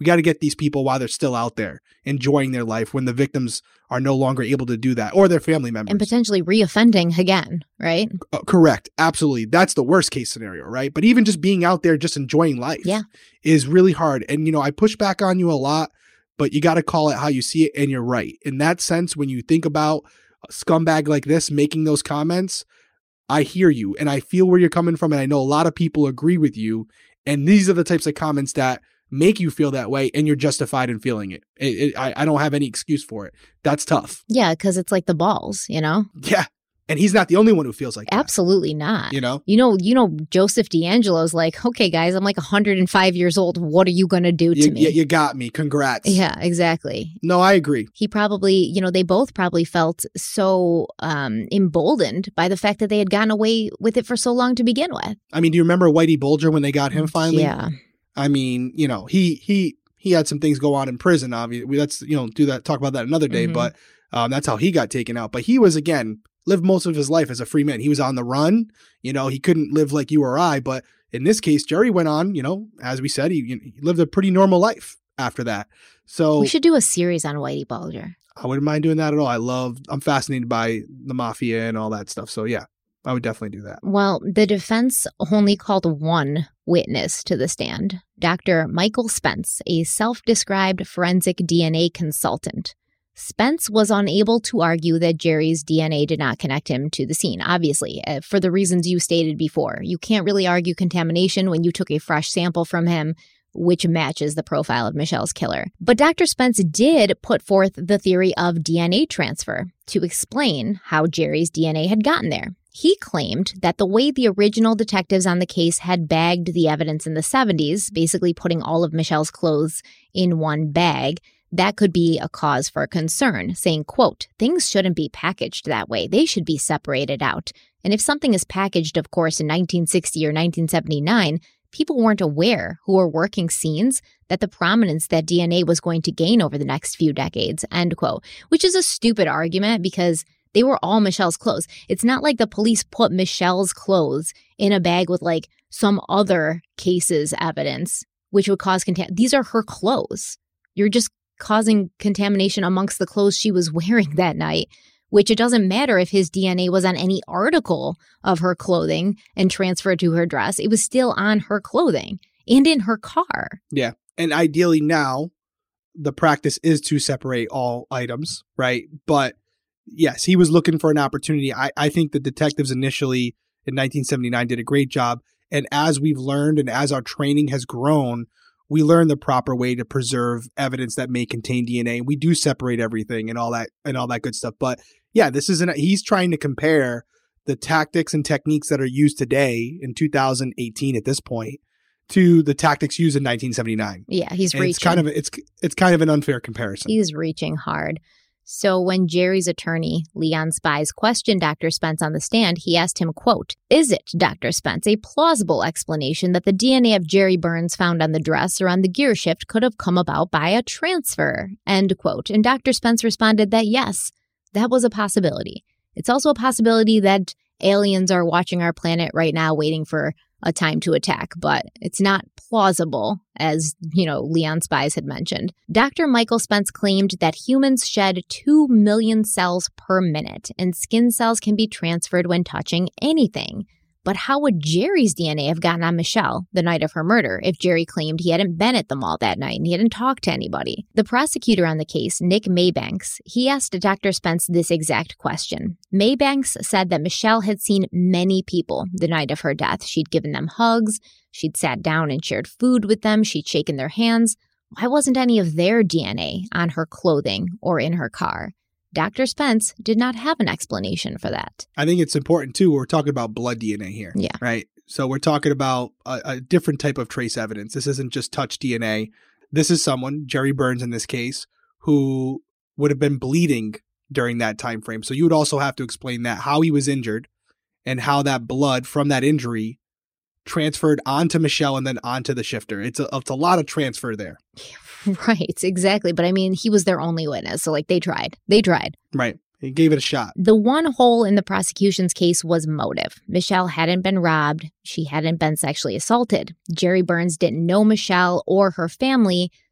E: We got to get these people while they're still out there enjoying their life when the victims are no longer able to do that, or their family members.
D: And potentially reoffending again, right?
E: Correct. Absolutely. That's the worst case scenario, right? But even just being out there, just enjoying life is really hard. And, you know, I push back on you a lot, but you got to call it how you see it. And you're right. In that sense, when you think about a scumbag like this making those comments, I hear you and I feel where you're coming from. And I know a lot of people agree with you. And these are the types of comments that make you feel that way, and you're justified in feeling it. I don't have any excuse for it. That's tough.
D: Yeah, because it's like the balls, you know?
E: Yeah. And he's not the only one who feels like that.
D: Absolutely not.
E: You know?
D: You know, Joseph D'Angelo's like, okay, guys, I'm like 105 years old. What are you going to do to me?
E: You got me. Congrats.
D: Yeah, exactly.
E: No, I agree.
D: He probably, you know, they both probably felt so emboldened by the fact that they had gotten away with it for so long to begin with.
E: I mean, do you remember Whitey Bulger when they got him finally?
D: Yeah.
E: I mean, you know, he had some things go on in prison. Obviously, let's, you know, talk about that another day. But that's how he got taken out. But he was, again, lived most of his life as a free man. He was on the run. You know, he couldn't live like you or I. But in this case, Jerry went on, you know, as we said, he lived a pretty normal life after that. So
D: we should do a series on Whitey Bulger.
E: I wouldn't mind doing that at all. I'm fascinated by the mafia and all that stuff. So yeah, I would definitely do that.
D: Well, the defense only called one witness to the stand, Dr. Michael Spence, a self-described forensic DNA consultant. Spence was unable to argue that Jerry's DNA did not connect him to the scene, obviously, for the reasons you stated before. You can't really argue contamination when you took a fresh sample from him, which matches the profile of Michelle's killer. But Dr. Spence did put forth the theory of DNA transfer to explain how Jerry's DNA had gotten there. He claimed that the way the original detectives on the case had bagged the evidence in the 70s, basically putting all of Michelle's clothes in one bag, that could be a cause for concern, saying, quote, things shouldn't be packaged that way. They should be separated out. And if something is packaged, of course, in 1960 or 1979, people weren't aware who were working scenes that the prominence that DNA was going to gain over the next few decades, end quote, which is a stupid argument because they were all Michelle's clothes. It's not like the police put Michelle's clothes in a bag with like some other case's evidence, which would cause contamination. These are her clothes. You're just causing contamination amongst the clothes she was wearing that night, which it doesn't matter if his DNA was on any article of her clothing and transferred to her dress. It was still on her clothing and in her car.
E: Yeah. And ideally now, the practice is to separate all items, right? But yes, he was looking for an opportunity. I think the detectives initially in 1979 did a great job. And as we've learned and as our training has grown, we learn the proper way to preserve evidence that may contain DNA. We do separate everything and all that good stuff. But yeah, he's trying to compare the tactics and techniques that are used today in 2018 at this point to the tactics used in 1979.
D: Yeah, he's
E: and
D: reaching.
E: It's kind of an unfair comparison.
D: He's reaching hard. So when Jerry's attorney, Leon Spies, questioned Dr. Spence on the stand, he asked him, quote, is it, Dr. Spence, a plausible explanation that the DNA of Jerry Burns found on the dress or on the gear shift could have come about by a transfer, end quote. And Dr. Spence responded that yes, that was a possibility. It's also a possibility that aliens are watching our planet right now waiting for a time to attack, but it's not plausible, as, Leon Spies had mentioned. Dr. Michael Spence claimed that humans shed 2 million cells per minute, and skin cells can be transferred when touching anything. But how would Jerry's DNA have gotten on Michelle the night of her murder if Jerry claimed he hadn't been at the mall that night and he hadn't talked to anybody? The prosecutor on the case, Nick Maybanks, he asked Dr. Spence this exact question. Maybanks said that Michelle had seen many people the night of her death. She'd given them hugs, she'd sat down and shared food with them, she'd shaken their hands. Why wasn't any of their DNA on her clothing or in her car? Dr. Spence did not have an explanation for that.
E: I think it's important, too. We're talking about blood DNA here.
D: Yeah.
E: Right? So we're talking about a different type of trace evidence. This isn't just touch DNA. This is someone, Jerry Burns in this case, who would have been bleeding during that time frame. So you would also have to explain that, how he was injured and how that blood from that injury transferred onto Michelle and then onto the shifter. It's a lot of transfer there.
D: Right, exactly. But I mean, he was their only witness. So they tried.
E: Right. He gave it a shot.
D: The one hole in the prosecution's case was motive. Michelle hadn't been robbed. She hadn't been sexually assaulted. Jerry Burns didn't know Michelle or her family.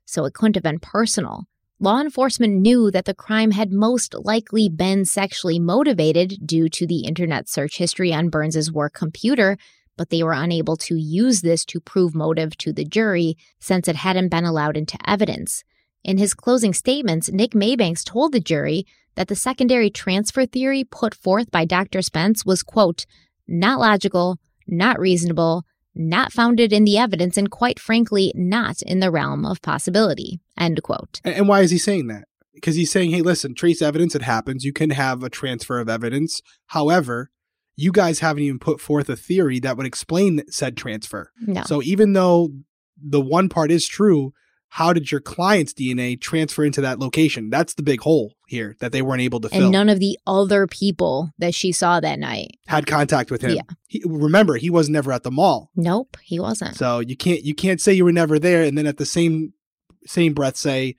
D: so it couldn't have been personal. Law enforcement knew that the crime had most likely been sexually motivated due to the internet search history on Burns's work computer, but they were unable to use this to prove motive to the jury since it hadn't been allowed into evidence. In his closing statements, Nick Maybanks told the jury that the secondary transfer theory put forth by Dr. Spence was, quote, not logical, not reasonable, not founded in the evidence, and quite frankly, not in the realm of possibility, end quote.
E: And why is he saying that? Because he's saying, hey, listen, trace evidence, it happens. You can have a transfer of evidence. However, you guys haven't even put forth a theory that would explain said transfer.
D: No.
E: So even though the one part is true, how did your client's DNA transfer into that location? That's the big hole here that they weren't able to fill.
D: And none of the other people that she saw that night
E: had contact with him.
D: Yeah.
E: Remember, he was never at the mall.
D: Nope, he wasn't.
E: So you can't say you were never there and then at the same breath say,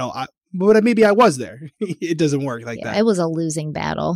E: but maybe I was there. It doesn't work like that.
D: It was a losing battle.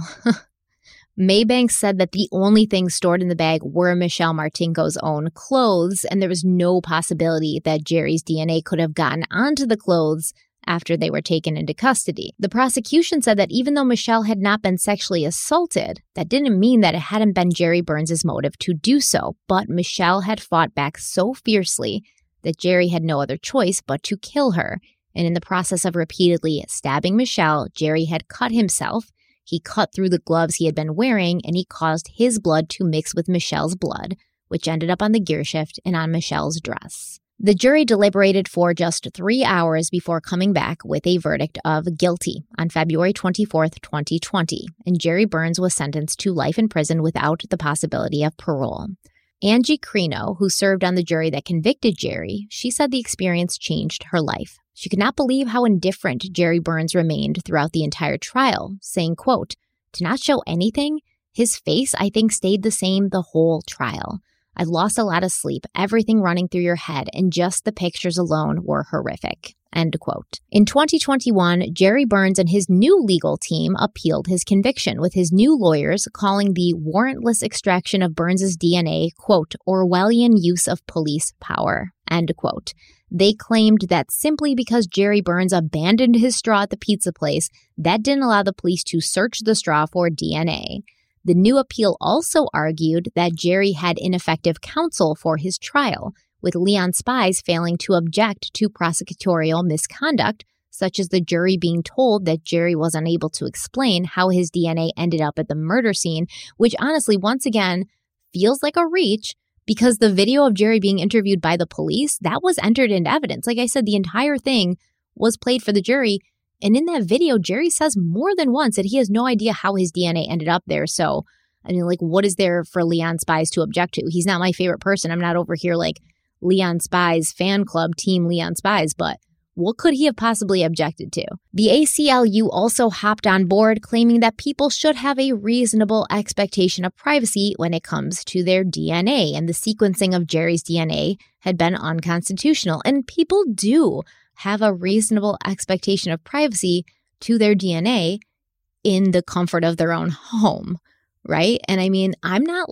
D: Maybanks said that the only things stored in the bag were Michelle Martinko's own clothes, and there was no possibility that Jerry's DNA could have gotten onto the clothes after they were taken into custody. The prosecution said that even though Michelle had not been sexually assaulted, that didn't mean that it hadn't been Jerry Burns' motive to do so, but Michelle had fought back so fiercely that Jerry had no other choice but to kill her. And in the process of repeatedly stabbing Michelle, Jerry had cut himself. He cut through the gloves he had been wearing, and he caused his blood to mix with Michelle's blood, which ended up on the gear shift and on Michelle's dress. The jury deliberated for just 3 hours before coming back with a verdict of guilty on February 24th, 2020, and Jerry Burns was sentenced to life in prison without the possibility of parole. Angie Crino, who served on the jury that convicted Jerry, she said the experience changed her life. She could not believe how indifferent Jerry Burns remained throughout the entire trial, saying, quote, to not show anything, his face, I think, stayed the same the whole trial. I lost a lot of sleep, everything running through your head, and just the pictures alone were horrific, end quote. In 2021, Jerry Burns and his new legal team appealed his conviction, with his new lawyers calling the warrantless extraction of Burns' DNA, quote, Orwellian use of police power, end quote. They claimed that simply because Jerry Burns abandoned his straw at the pizza place, that didn't allow the police to search the straw for DNA. The new appeal also argued that Jerry had ineffective counsel for his trial, with Leon Spies failing to object to prosecutorial misconduct, such as the jury being told that Jerry was unable to explain how his DNA ended up at the murder scene, which honestly, once again, feels like a reach. Because the video of Jerry being interviewed by the police, that was entered into evidence. Like I said, the entire thing was played for the jury. And in that video, Jerry says more than once that he has no idea how his DNA ended up there. So, I mean, like, what is there for Leon Spies to object to? He's not my favorite person. I'm not over here like Leon Spies fan club, team Leon Spies, but what could he have possibly objected to? The ACLU also hopped on board, claiming that people should have a reasonable expectation of privacy when it comes to their DNA, and the sequencing of Jerry's DNA had been unconstitutional. And people do have a reasonable expectation of privacy to their DNA in the comfort of their own home, right? And I mean, I'm not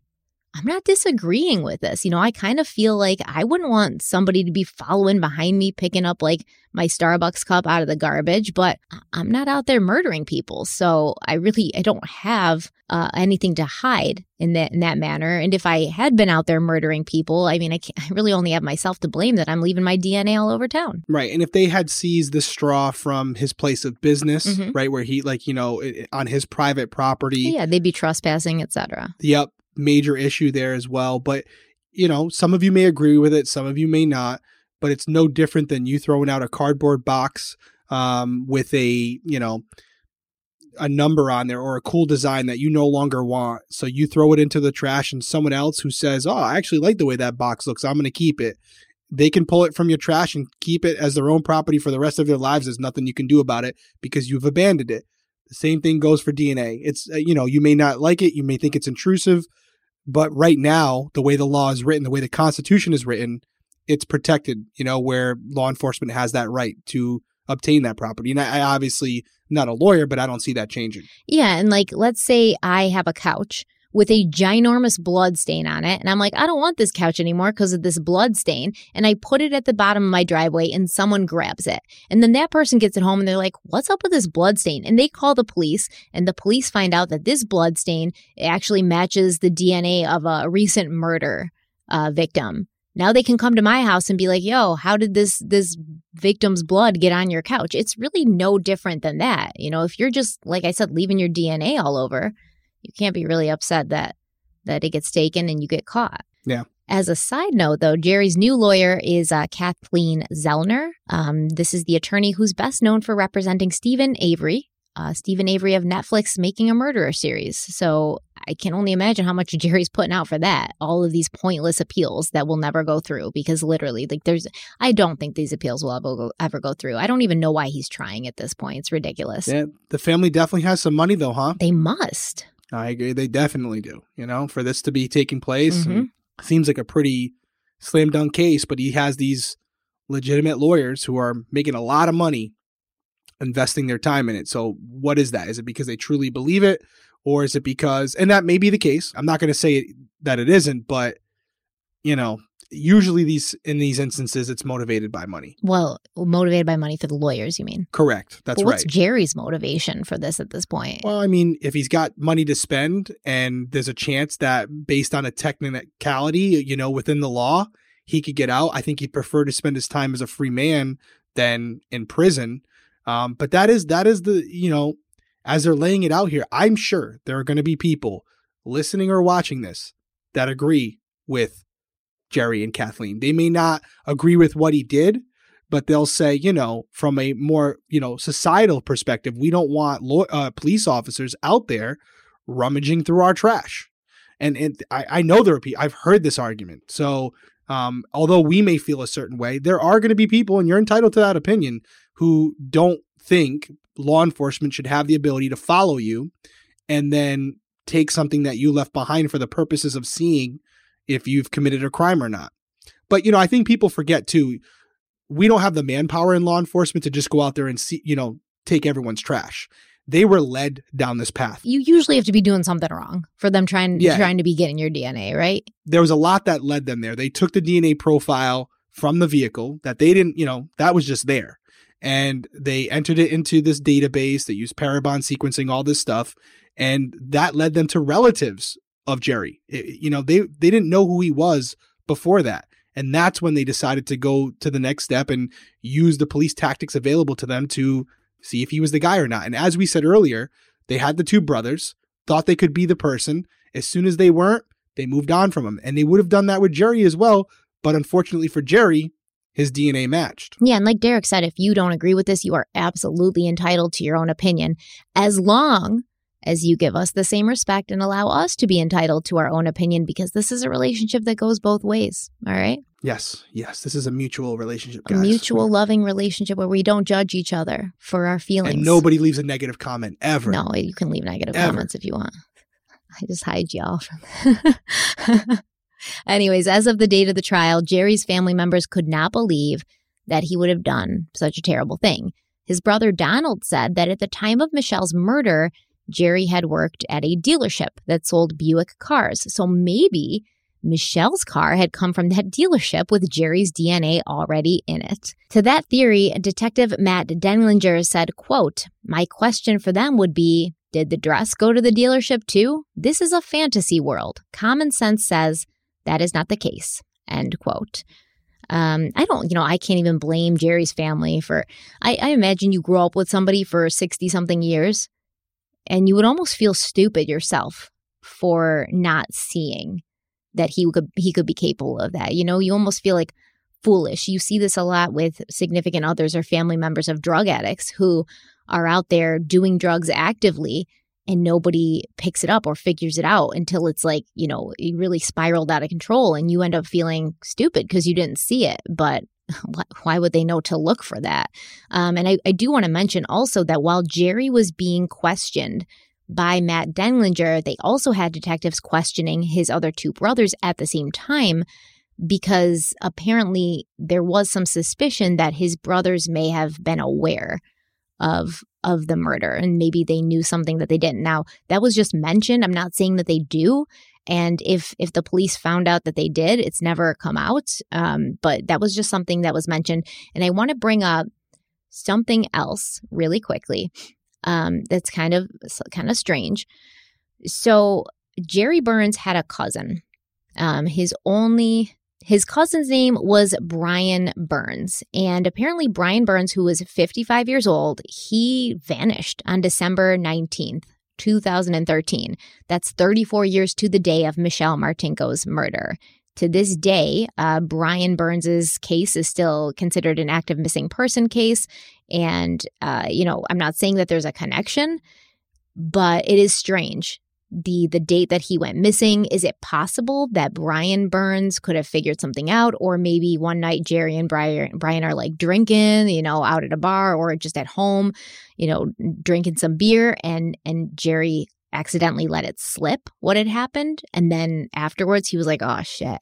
D: disagreeing with this. I kind of feel like I wouldn't want somebody to be following behind me, picking up like my Starbucks cup out of the garbage, but I'm not out there murdering people. So I don't have anything to hide in that manner. And if I had been out there murdering people, I mean, I really only have myself to blame that I'm leaving my DNA all over town.
E: Right. And if they had seized the straw from his place of business, right, where he on his private property.
D: Yeah, they'd be trespassing, etc.
E: Yep. Major issue there as well. But, some of you may agree with it. Some of you may not. But it's no different than you throwing out a cardboard box with a number on there or a cool design that you no longer want. So you throw it into the trash and someone else who says, oh, I actually like the way that box looks, I'm going to keep it. They can pull it from your trash and keep it as their own property for the rest of their lives. There's nothing you can do about it because you've abandoned it. The same thing goes for DNA. It's, you may not like it. You may think it's intrusive. But right now, the way the law is written, the way the Constitution is written, it's protected, where law enforcement has that right to obtain that property. And I obviously not a lawyer, but I don't see that changing.
D: Yeah. And let's say I have a couch with a ginormous blood stain on it. And I'm like, I don't want this couch anymore because of this blood stain. And I put it at the bottom of my driveway and someone grabs it. And then that person gets it home and they're like, what's up with this blood stain? And they call the police, and the police find out that this blood stain actually matches the DNA of a recent murder victim. Now they can come to my house and be like, yo, how did this victim's blood get on your couch? It's really no different than that. You know, if you're just, like I said, leaving your DNA all over, you can't be really upset that it gets taken and you get caught.
E: Yeah.
D: As a side note, though, Jerry's new lawyer is Kathleen Zellner. This is the attorney who's best known for representing Stephen Avery. Stephen Avery of Netflix Making a Murderer series. So I can only imagine how much Jerry's putting out for that. All of these pointless appeals that will never go through because literally, like, I don't think these appeals will ever go through. I don't even know why he's trying at this point. It's ridiculous.
E: Yeah, the family definitely has some money though, huh?
D: They must.
E: I agree. They definitely do. You know, for this to be taking place, and seems like a pretty slam dunk case, but he has these legitimate lawyers who are making a lot of money investing their time in it. So what is that? Is it because they truly believe it? Or is it because, and that may be the case, I'm not going to say that it isn't, but, you know, usually in these instances, it's motivated by money.
D: Well, motivated by money for the lawyers, you mean?
E: Correct. That's right.
D: What's Jerry's motivation for this at this point?
E: Well, I mean, if he's got money to spend and there's a chance that based on a technicality, you know, within the law, he could get out, I think he'd prefer to spend his time as a free man than in prison. But that is the, you know, as they're laying it out here, I'm sure there are going to be people listening or watching this that agree with Jerry and Kathleen. They may not agree with what he did, but they'll say, you know, from a more, you know, societal perspective, we don't want police officers out there rummaging through our trash. And I know there are people, I've heard this argument. So although we may feel a certain way, there are going to be people, and you're entitled to that opinion, who don't think law enforcement should have the ability to follow you and then take something that you left behind for the purposes of seeing if you've committed a crime or not. But, you know, I think people forget too, we don't have the manpower in law enforcement to just go out there and see, you know, take everyone's trash. They were led down this path.
D: You usually have to be doing something wrong for them trying to be getting your DNA, right?
E: There was a lot that led them there. They took the DNA profile from the vehicle that they didn't, you know, that was just there. And they entered it into this database. They used Parabon sequencing, all this stuff. And that led them to relatives of Jerry. You know, they didn't know who he was before that. And that's when they decided to go to the next step and use the police tactics available to them to see if he was the guy or not. And as we said earlier, they had the two brothers, thought they could be the person. As soon as they weren't, they moved on from him. And they would have done that with Jerry as well. But unfortunately for Jerry, his DNA matched.
D: Yeah, and like Derek said, if you don't agree with this, you are absolutely entitled to your own opinion, as long as you give us the same respect and allow us to be entitled to our own opinion, because this is a relationship that goes both ways. All right?
E: Yes. This is a mutual relationship, guys.
D: A mutual loving relationship where we don't judge each other for our feelings.
E: And nobody leaves a negative comment ever.
D: No, you can leave negative comments if you want. I just hide y'all from Anyways, as of the date of the trial, Jerry's family members could not believe that he would have done such a terrible thing. His brother Donald said that at the time of Michelle's murder, Jerry had worked at a dealership that sold Buick cars. So maybe Michelle's car had come from that dealership with Jerry's DNA already in it. To that theory, Detective Matt Denlinger said, quote, "My question for them would be, did the dress go to the dealership too? This is a fantasy world. Common sense says that is not the case," end quote. I can't even blame Jerry's family for, I imagine you grew up with somebody for 60 something years and you would almost feel stupid yourself for not seeing that he could be capable of that. You know, you almost feel like foolish. You see this a lot with significant others or family members of drug addicts who are out there doing drugs actively and nobody picks it up or figures it out until it's like, you know, it really spiraled out of control and you end up feeling stupid because you didn't see it. But why would they know to look for that? And I do want to mention also that while Jerry was being questioned by Matt Denlinger, they also had detectives questioning his other two brothers at the same time, because apparently there was some suspicion that his brothers may have been aware of the murder, and maybe they knew something that they didn't. Now, that was just mentioned. I'm not saying that they do. And if the police found out that they did, it's never come out. But that was just something that was mentioned. And I want to bring up something else really quickly. That's kind of strange. So Jerry Burns had a cousin. His cousin's name was Brian Burns. And apparently Brian Burns, who was 55 years old, he vanished on December 19th, 2013. That's 34 years to the day of Michelle Martinko's murder. To this day, Brian Burns's case is still considered an active missing person case. And, I'm not saying that there's a connection, but it is strange. The date that he went missing, is it possible that Brian Burns could have figured something out? Or maybe one night Jerry and Brian are like drinking, out at a bar or just at home, drinking some beer, and Jerry accidentally let it slip what had happened. And then afterwards he was like, oh shit,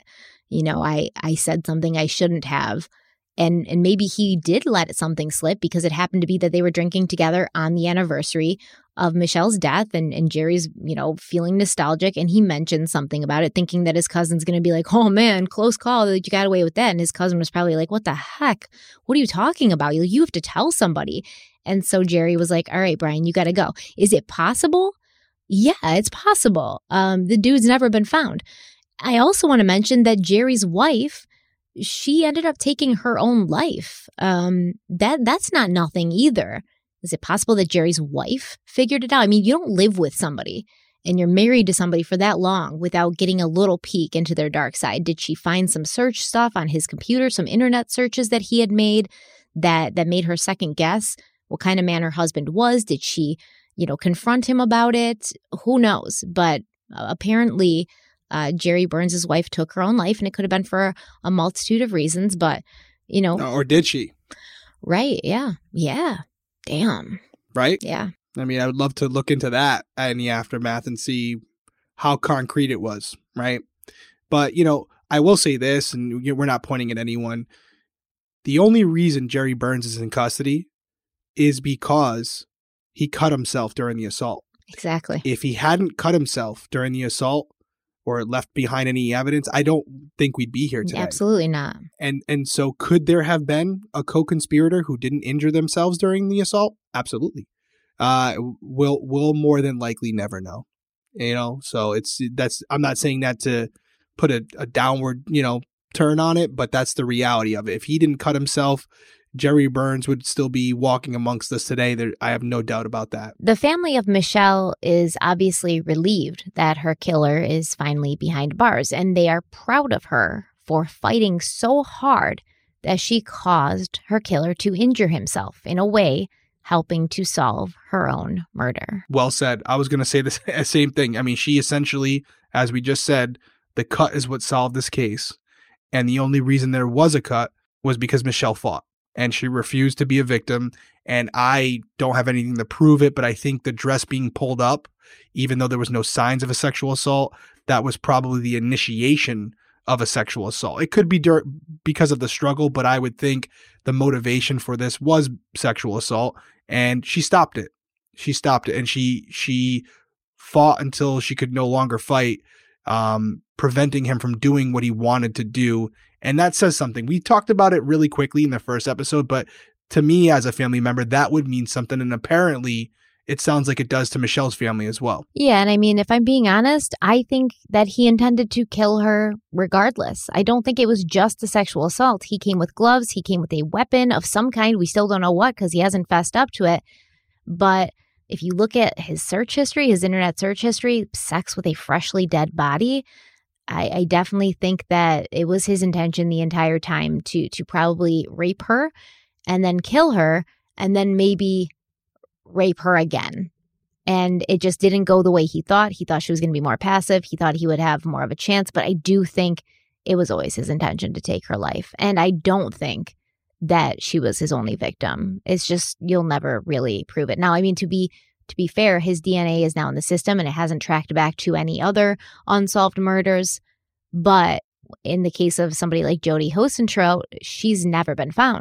D: I said something I shouldn't have. And maybe he did let something slip because it happened to be that they were drinking together on the anniversary of Michelle's death. And Jerry's, feeling nostalgic. And he mentioned something about it, thinking that his cousin's going to be like, oh man, close call. You got away with that. And his cousin was probably like, what the heck? What are you talking about? You have to tell somebody. And so Jerry was like, all right, Brian, you got to go. Is it possible? Yeah, it's possible. The dude's never been found. I also want to mention that Jerry's wife, she ended up taking her own life. That's not nothing either. Is it possible that Jerry's wife figured it out? I mean, you don't live with somebody and you're married to somebody for that long without getting a little peek into their dark side. Did she find some search stuff on his computer, some internet searches that he had made that made her second guess what kind of man her husband was? Did she, confront him about it? Who knows? But apparently Jerry Burns' wife took her own life, and it could have been for a multitude of reasons, but,
E: Or did she?
D: Right, yeah. Yeah. Damn.
E: Right?
D: Yeah.
E: I mean, I would love to look into that in the aftermath and see how concrete it was, right? But, I will say this, and we're not pointing at anyone. The only reason Jerry Burns is in custody is because he cut himself during the assault.
D: Exactly.
E: If he hadn't cut himself during the assault or left behind any evidence, I don't think we'd be here today.
D: Absolutely not.
E: And so could there have been a co-conspirator who didn't injure themselves during the assault? Absolutely. We'll more than likely never know. So I'm not saying that to put a downward, turn on it, but that's the reality of it. If he didn't cut himself, Jerry Burns would still be walking amongst us today. I have no doubt about that.
D: The family of Michelle is obviously relieved that her killer is finally behind bars, and they are proud of her for fighting so hard that she caused her killer to injure himself, in a way helping to solve her own murder.
E: Well said. I was going to say the same thing. I mean, she essentially, as we just said, the cut is what solved this case. And the only reason there was a cut was because Michelle fought. And she refused to be a victim. And I don't have anything to prove it, but I think the dress being pulled up, even though there was no signs of a sexual assault, that was probably the initiation of a sexual assault. It could be because of the struggle, but I would think the motivation for this was sexual assault. And she stopped it. And she fought until she could no longer fight, preventing him from doing what he wanted to do. And that says something. We talked about it really quickly in the first episode, but to me as a family member, that would mean something. And apparently it sounds like it does to Michelle's family as well.
D: Yeah. And I mean, if I'm being honest, I think that he intended to kill her regardless. I don't think it was just a sexual assault. He came with gloves. He came with a weapon of some kind. We still don't know what, because he hasn't fessed up to it. But if you look at his search history, his internet search history, sex with a freshly dead body, I definitely think that it was his intention the entire time to probably rape her and then kill her and then maybe rape her again. And it just didn't go the way he thought. He thought she was going to be more passive. He thought he would have more of a chance. But I do think it was always his intention to take her life. And I don't think that she was his only victim. It's just, you'll never really prove it. Now, I mean, to be fair, his DNA is now in the system and it hasn't tracked back to any other unsolved murders. But in the case of somebody like Jody Huisentruit, she's never been found.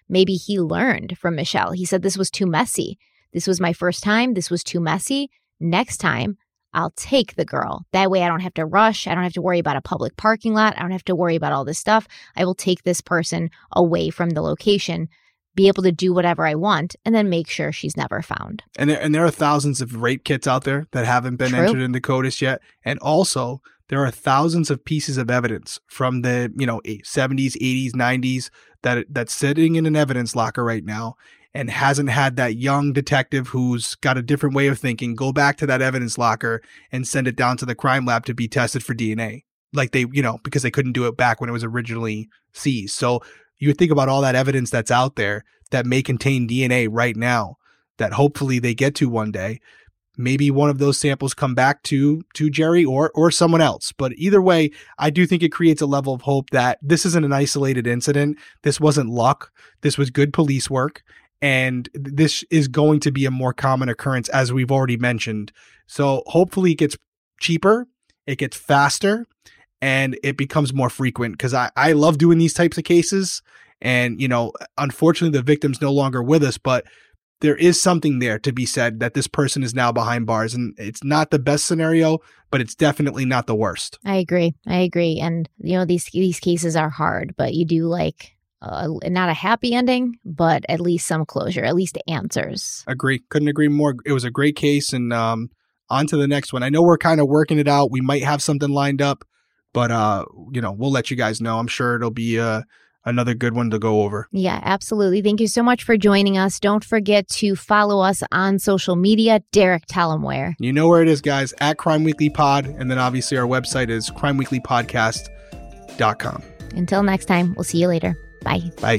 D: maybe he learned from Michelle. He said, this was too messy. This was my first time. This was too messy. Next time, I'll take the girl. That way I don't have to rush. I don't have to worry about a public parking lot. I don't have to worry about all this stuff. I will take this person away from the location, be able to do whatever I want, and then make sure she's never found.
E: And there are thousands of rape kits out there that haven't been entered into CODIS yet. And also, there are thousands of pieces of evidence from the 70s, 80s, 90s that's sitting in an evidence locker right now and hasn't had that young detective who's got a different way of thinking go back to that evidence locker and send it down to the crime lab to be tested for DNA. Like they, because they couldn't do it back when it was originally seized. So you would think about all that evidence that's out there that may contain DNA right now that hopefully they get to one day. Maybe one of those samples come back to Jerry or someone else. But either way, I do think it creates a level of hope that this isn't an isolated incident. This wasn't luck. This was good police work. And this is going to be a more common occurrence, as we've already mentioned. So hopefully it gets cheaper, it gets faster, and it becomes more frequent, because I love doing these types of cases. And, unfortunately, the victim's no longer with us, but there is something there to be said that this person is now behind bars. And it's not the best scenario, but it's definitely not the worst.
D: I agree. And, these cases are hard, but you do like not a happy ending, but at least some closure, at least answers.
E: Agree. Couldn't agree more. It was a great case. And on to the next one. I know we're kind of working it out. We might have something lined up, but, we'll let you guys know. I'm sure it'll be another good one to go over.
D: Yeah, absolutely. Thank you so much for joining us. Don't forget to follow us on social media. Derek, tell them where.
E: You know where it is, guys, at Crime Weekly Pod. And then obviously our website is crimeweeklypodcast.com.
D: Until next time, we'll see you later. Bye.
E: Bye.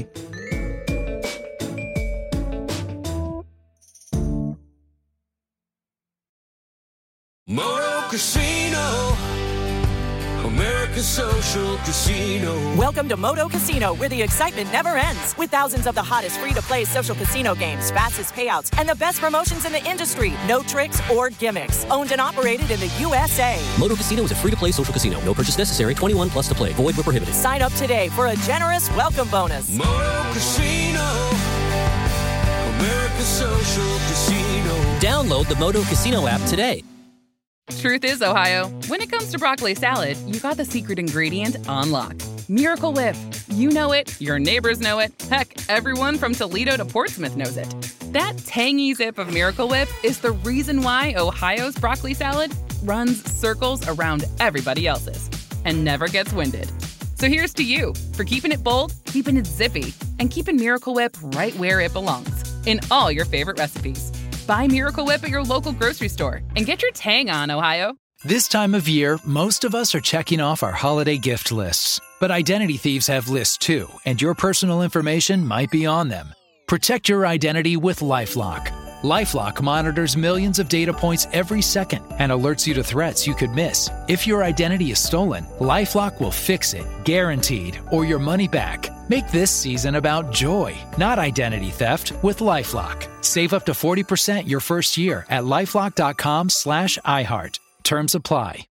J: Moto Casino, America's social casino.
K: Welcome to Moto Casino, where the excitement never ends. With thousands of the hottest free-to-play social casino games, fastest payouts, and the best promotions in the industry. No tricks or gimmicks. Owned and operated in the USA.
L: Moto Casino is a free-to-play social casino. No purchase necessary. 21 plus to play. Void where prohibited.
K: Sign up today for a generous welcome bonus.
J: Moto Casino, America's social casino.
L: Download the Moto Casino app today.
F: Truth is, Ohio, when it comes to broccoli salad, you got the secret ingredient on lock. Miracle Whip. You know it, your neighbors know it, heck, everyone from Toledo to Portsmouth knows it. That tangy zip of Miracle Whip is the reason why Ohio's broccoli salad runs circles around everybody else's and never gets winded. So here's to you for keeping it bold, keeping it zippy, and keeping Miracle Whip right where it belongs, in all your favorite recipes. Buy Miracle Whip at your local grocery store and get your tang on, Ohio.
G: This time of year, most of us are checking off our holiday gift lists. But identity thieves have lists too, and your personal information might be on them. Protect your identity with LifeLock. LifeLock monitors millions of data points every second and alerts you to threats you could miss. If your identity is stolen, LifeLock will fix it, guaranteed, or your money back. Make this season about joy, not identity theft, with LifeLock. Save up to 40% your first year at LifeLock.com/iHeart. Terms apply.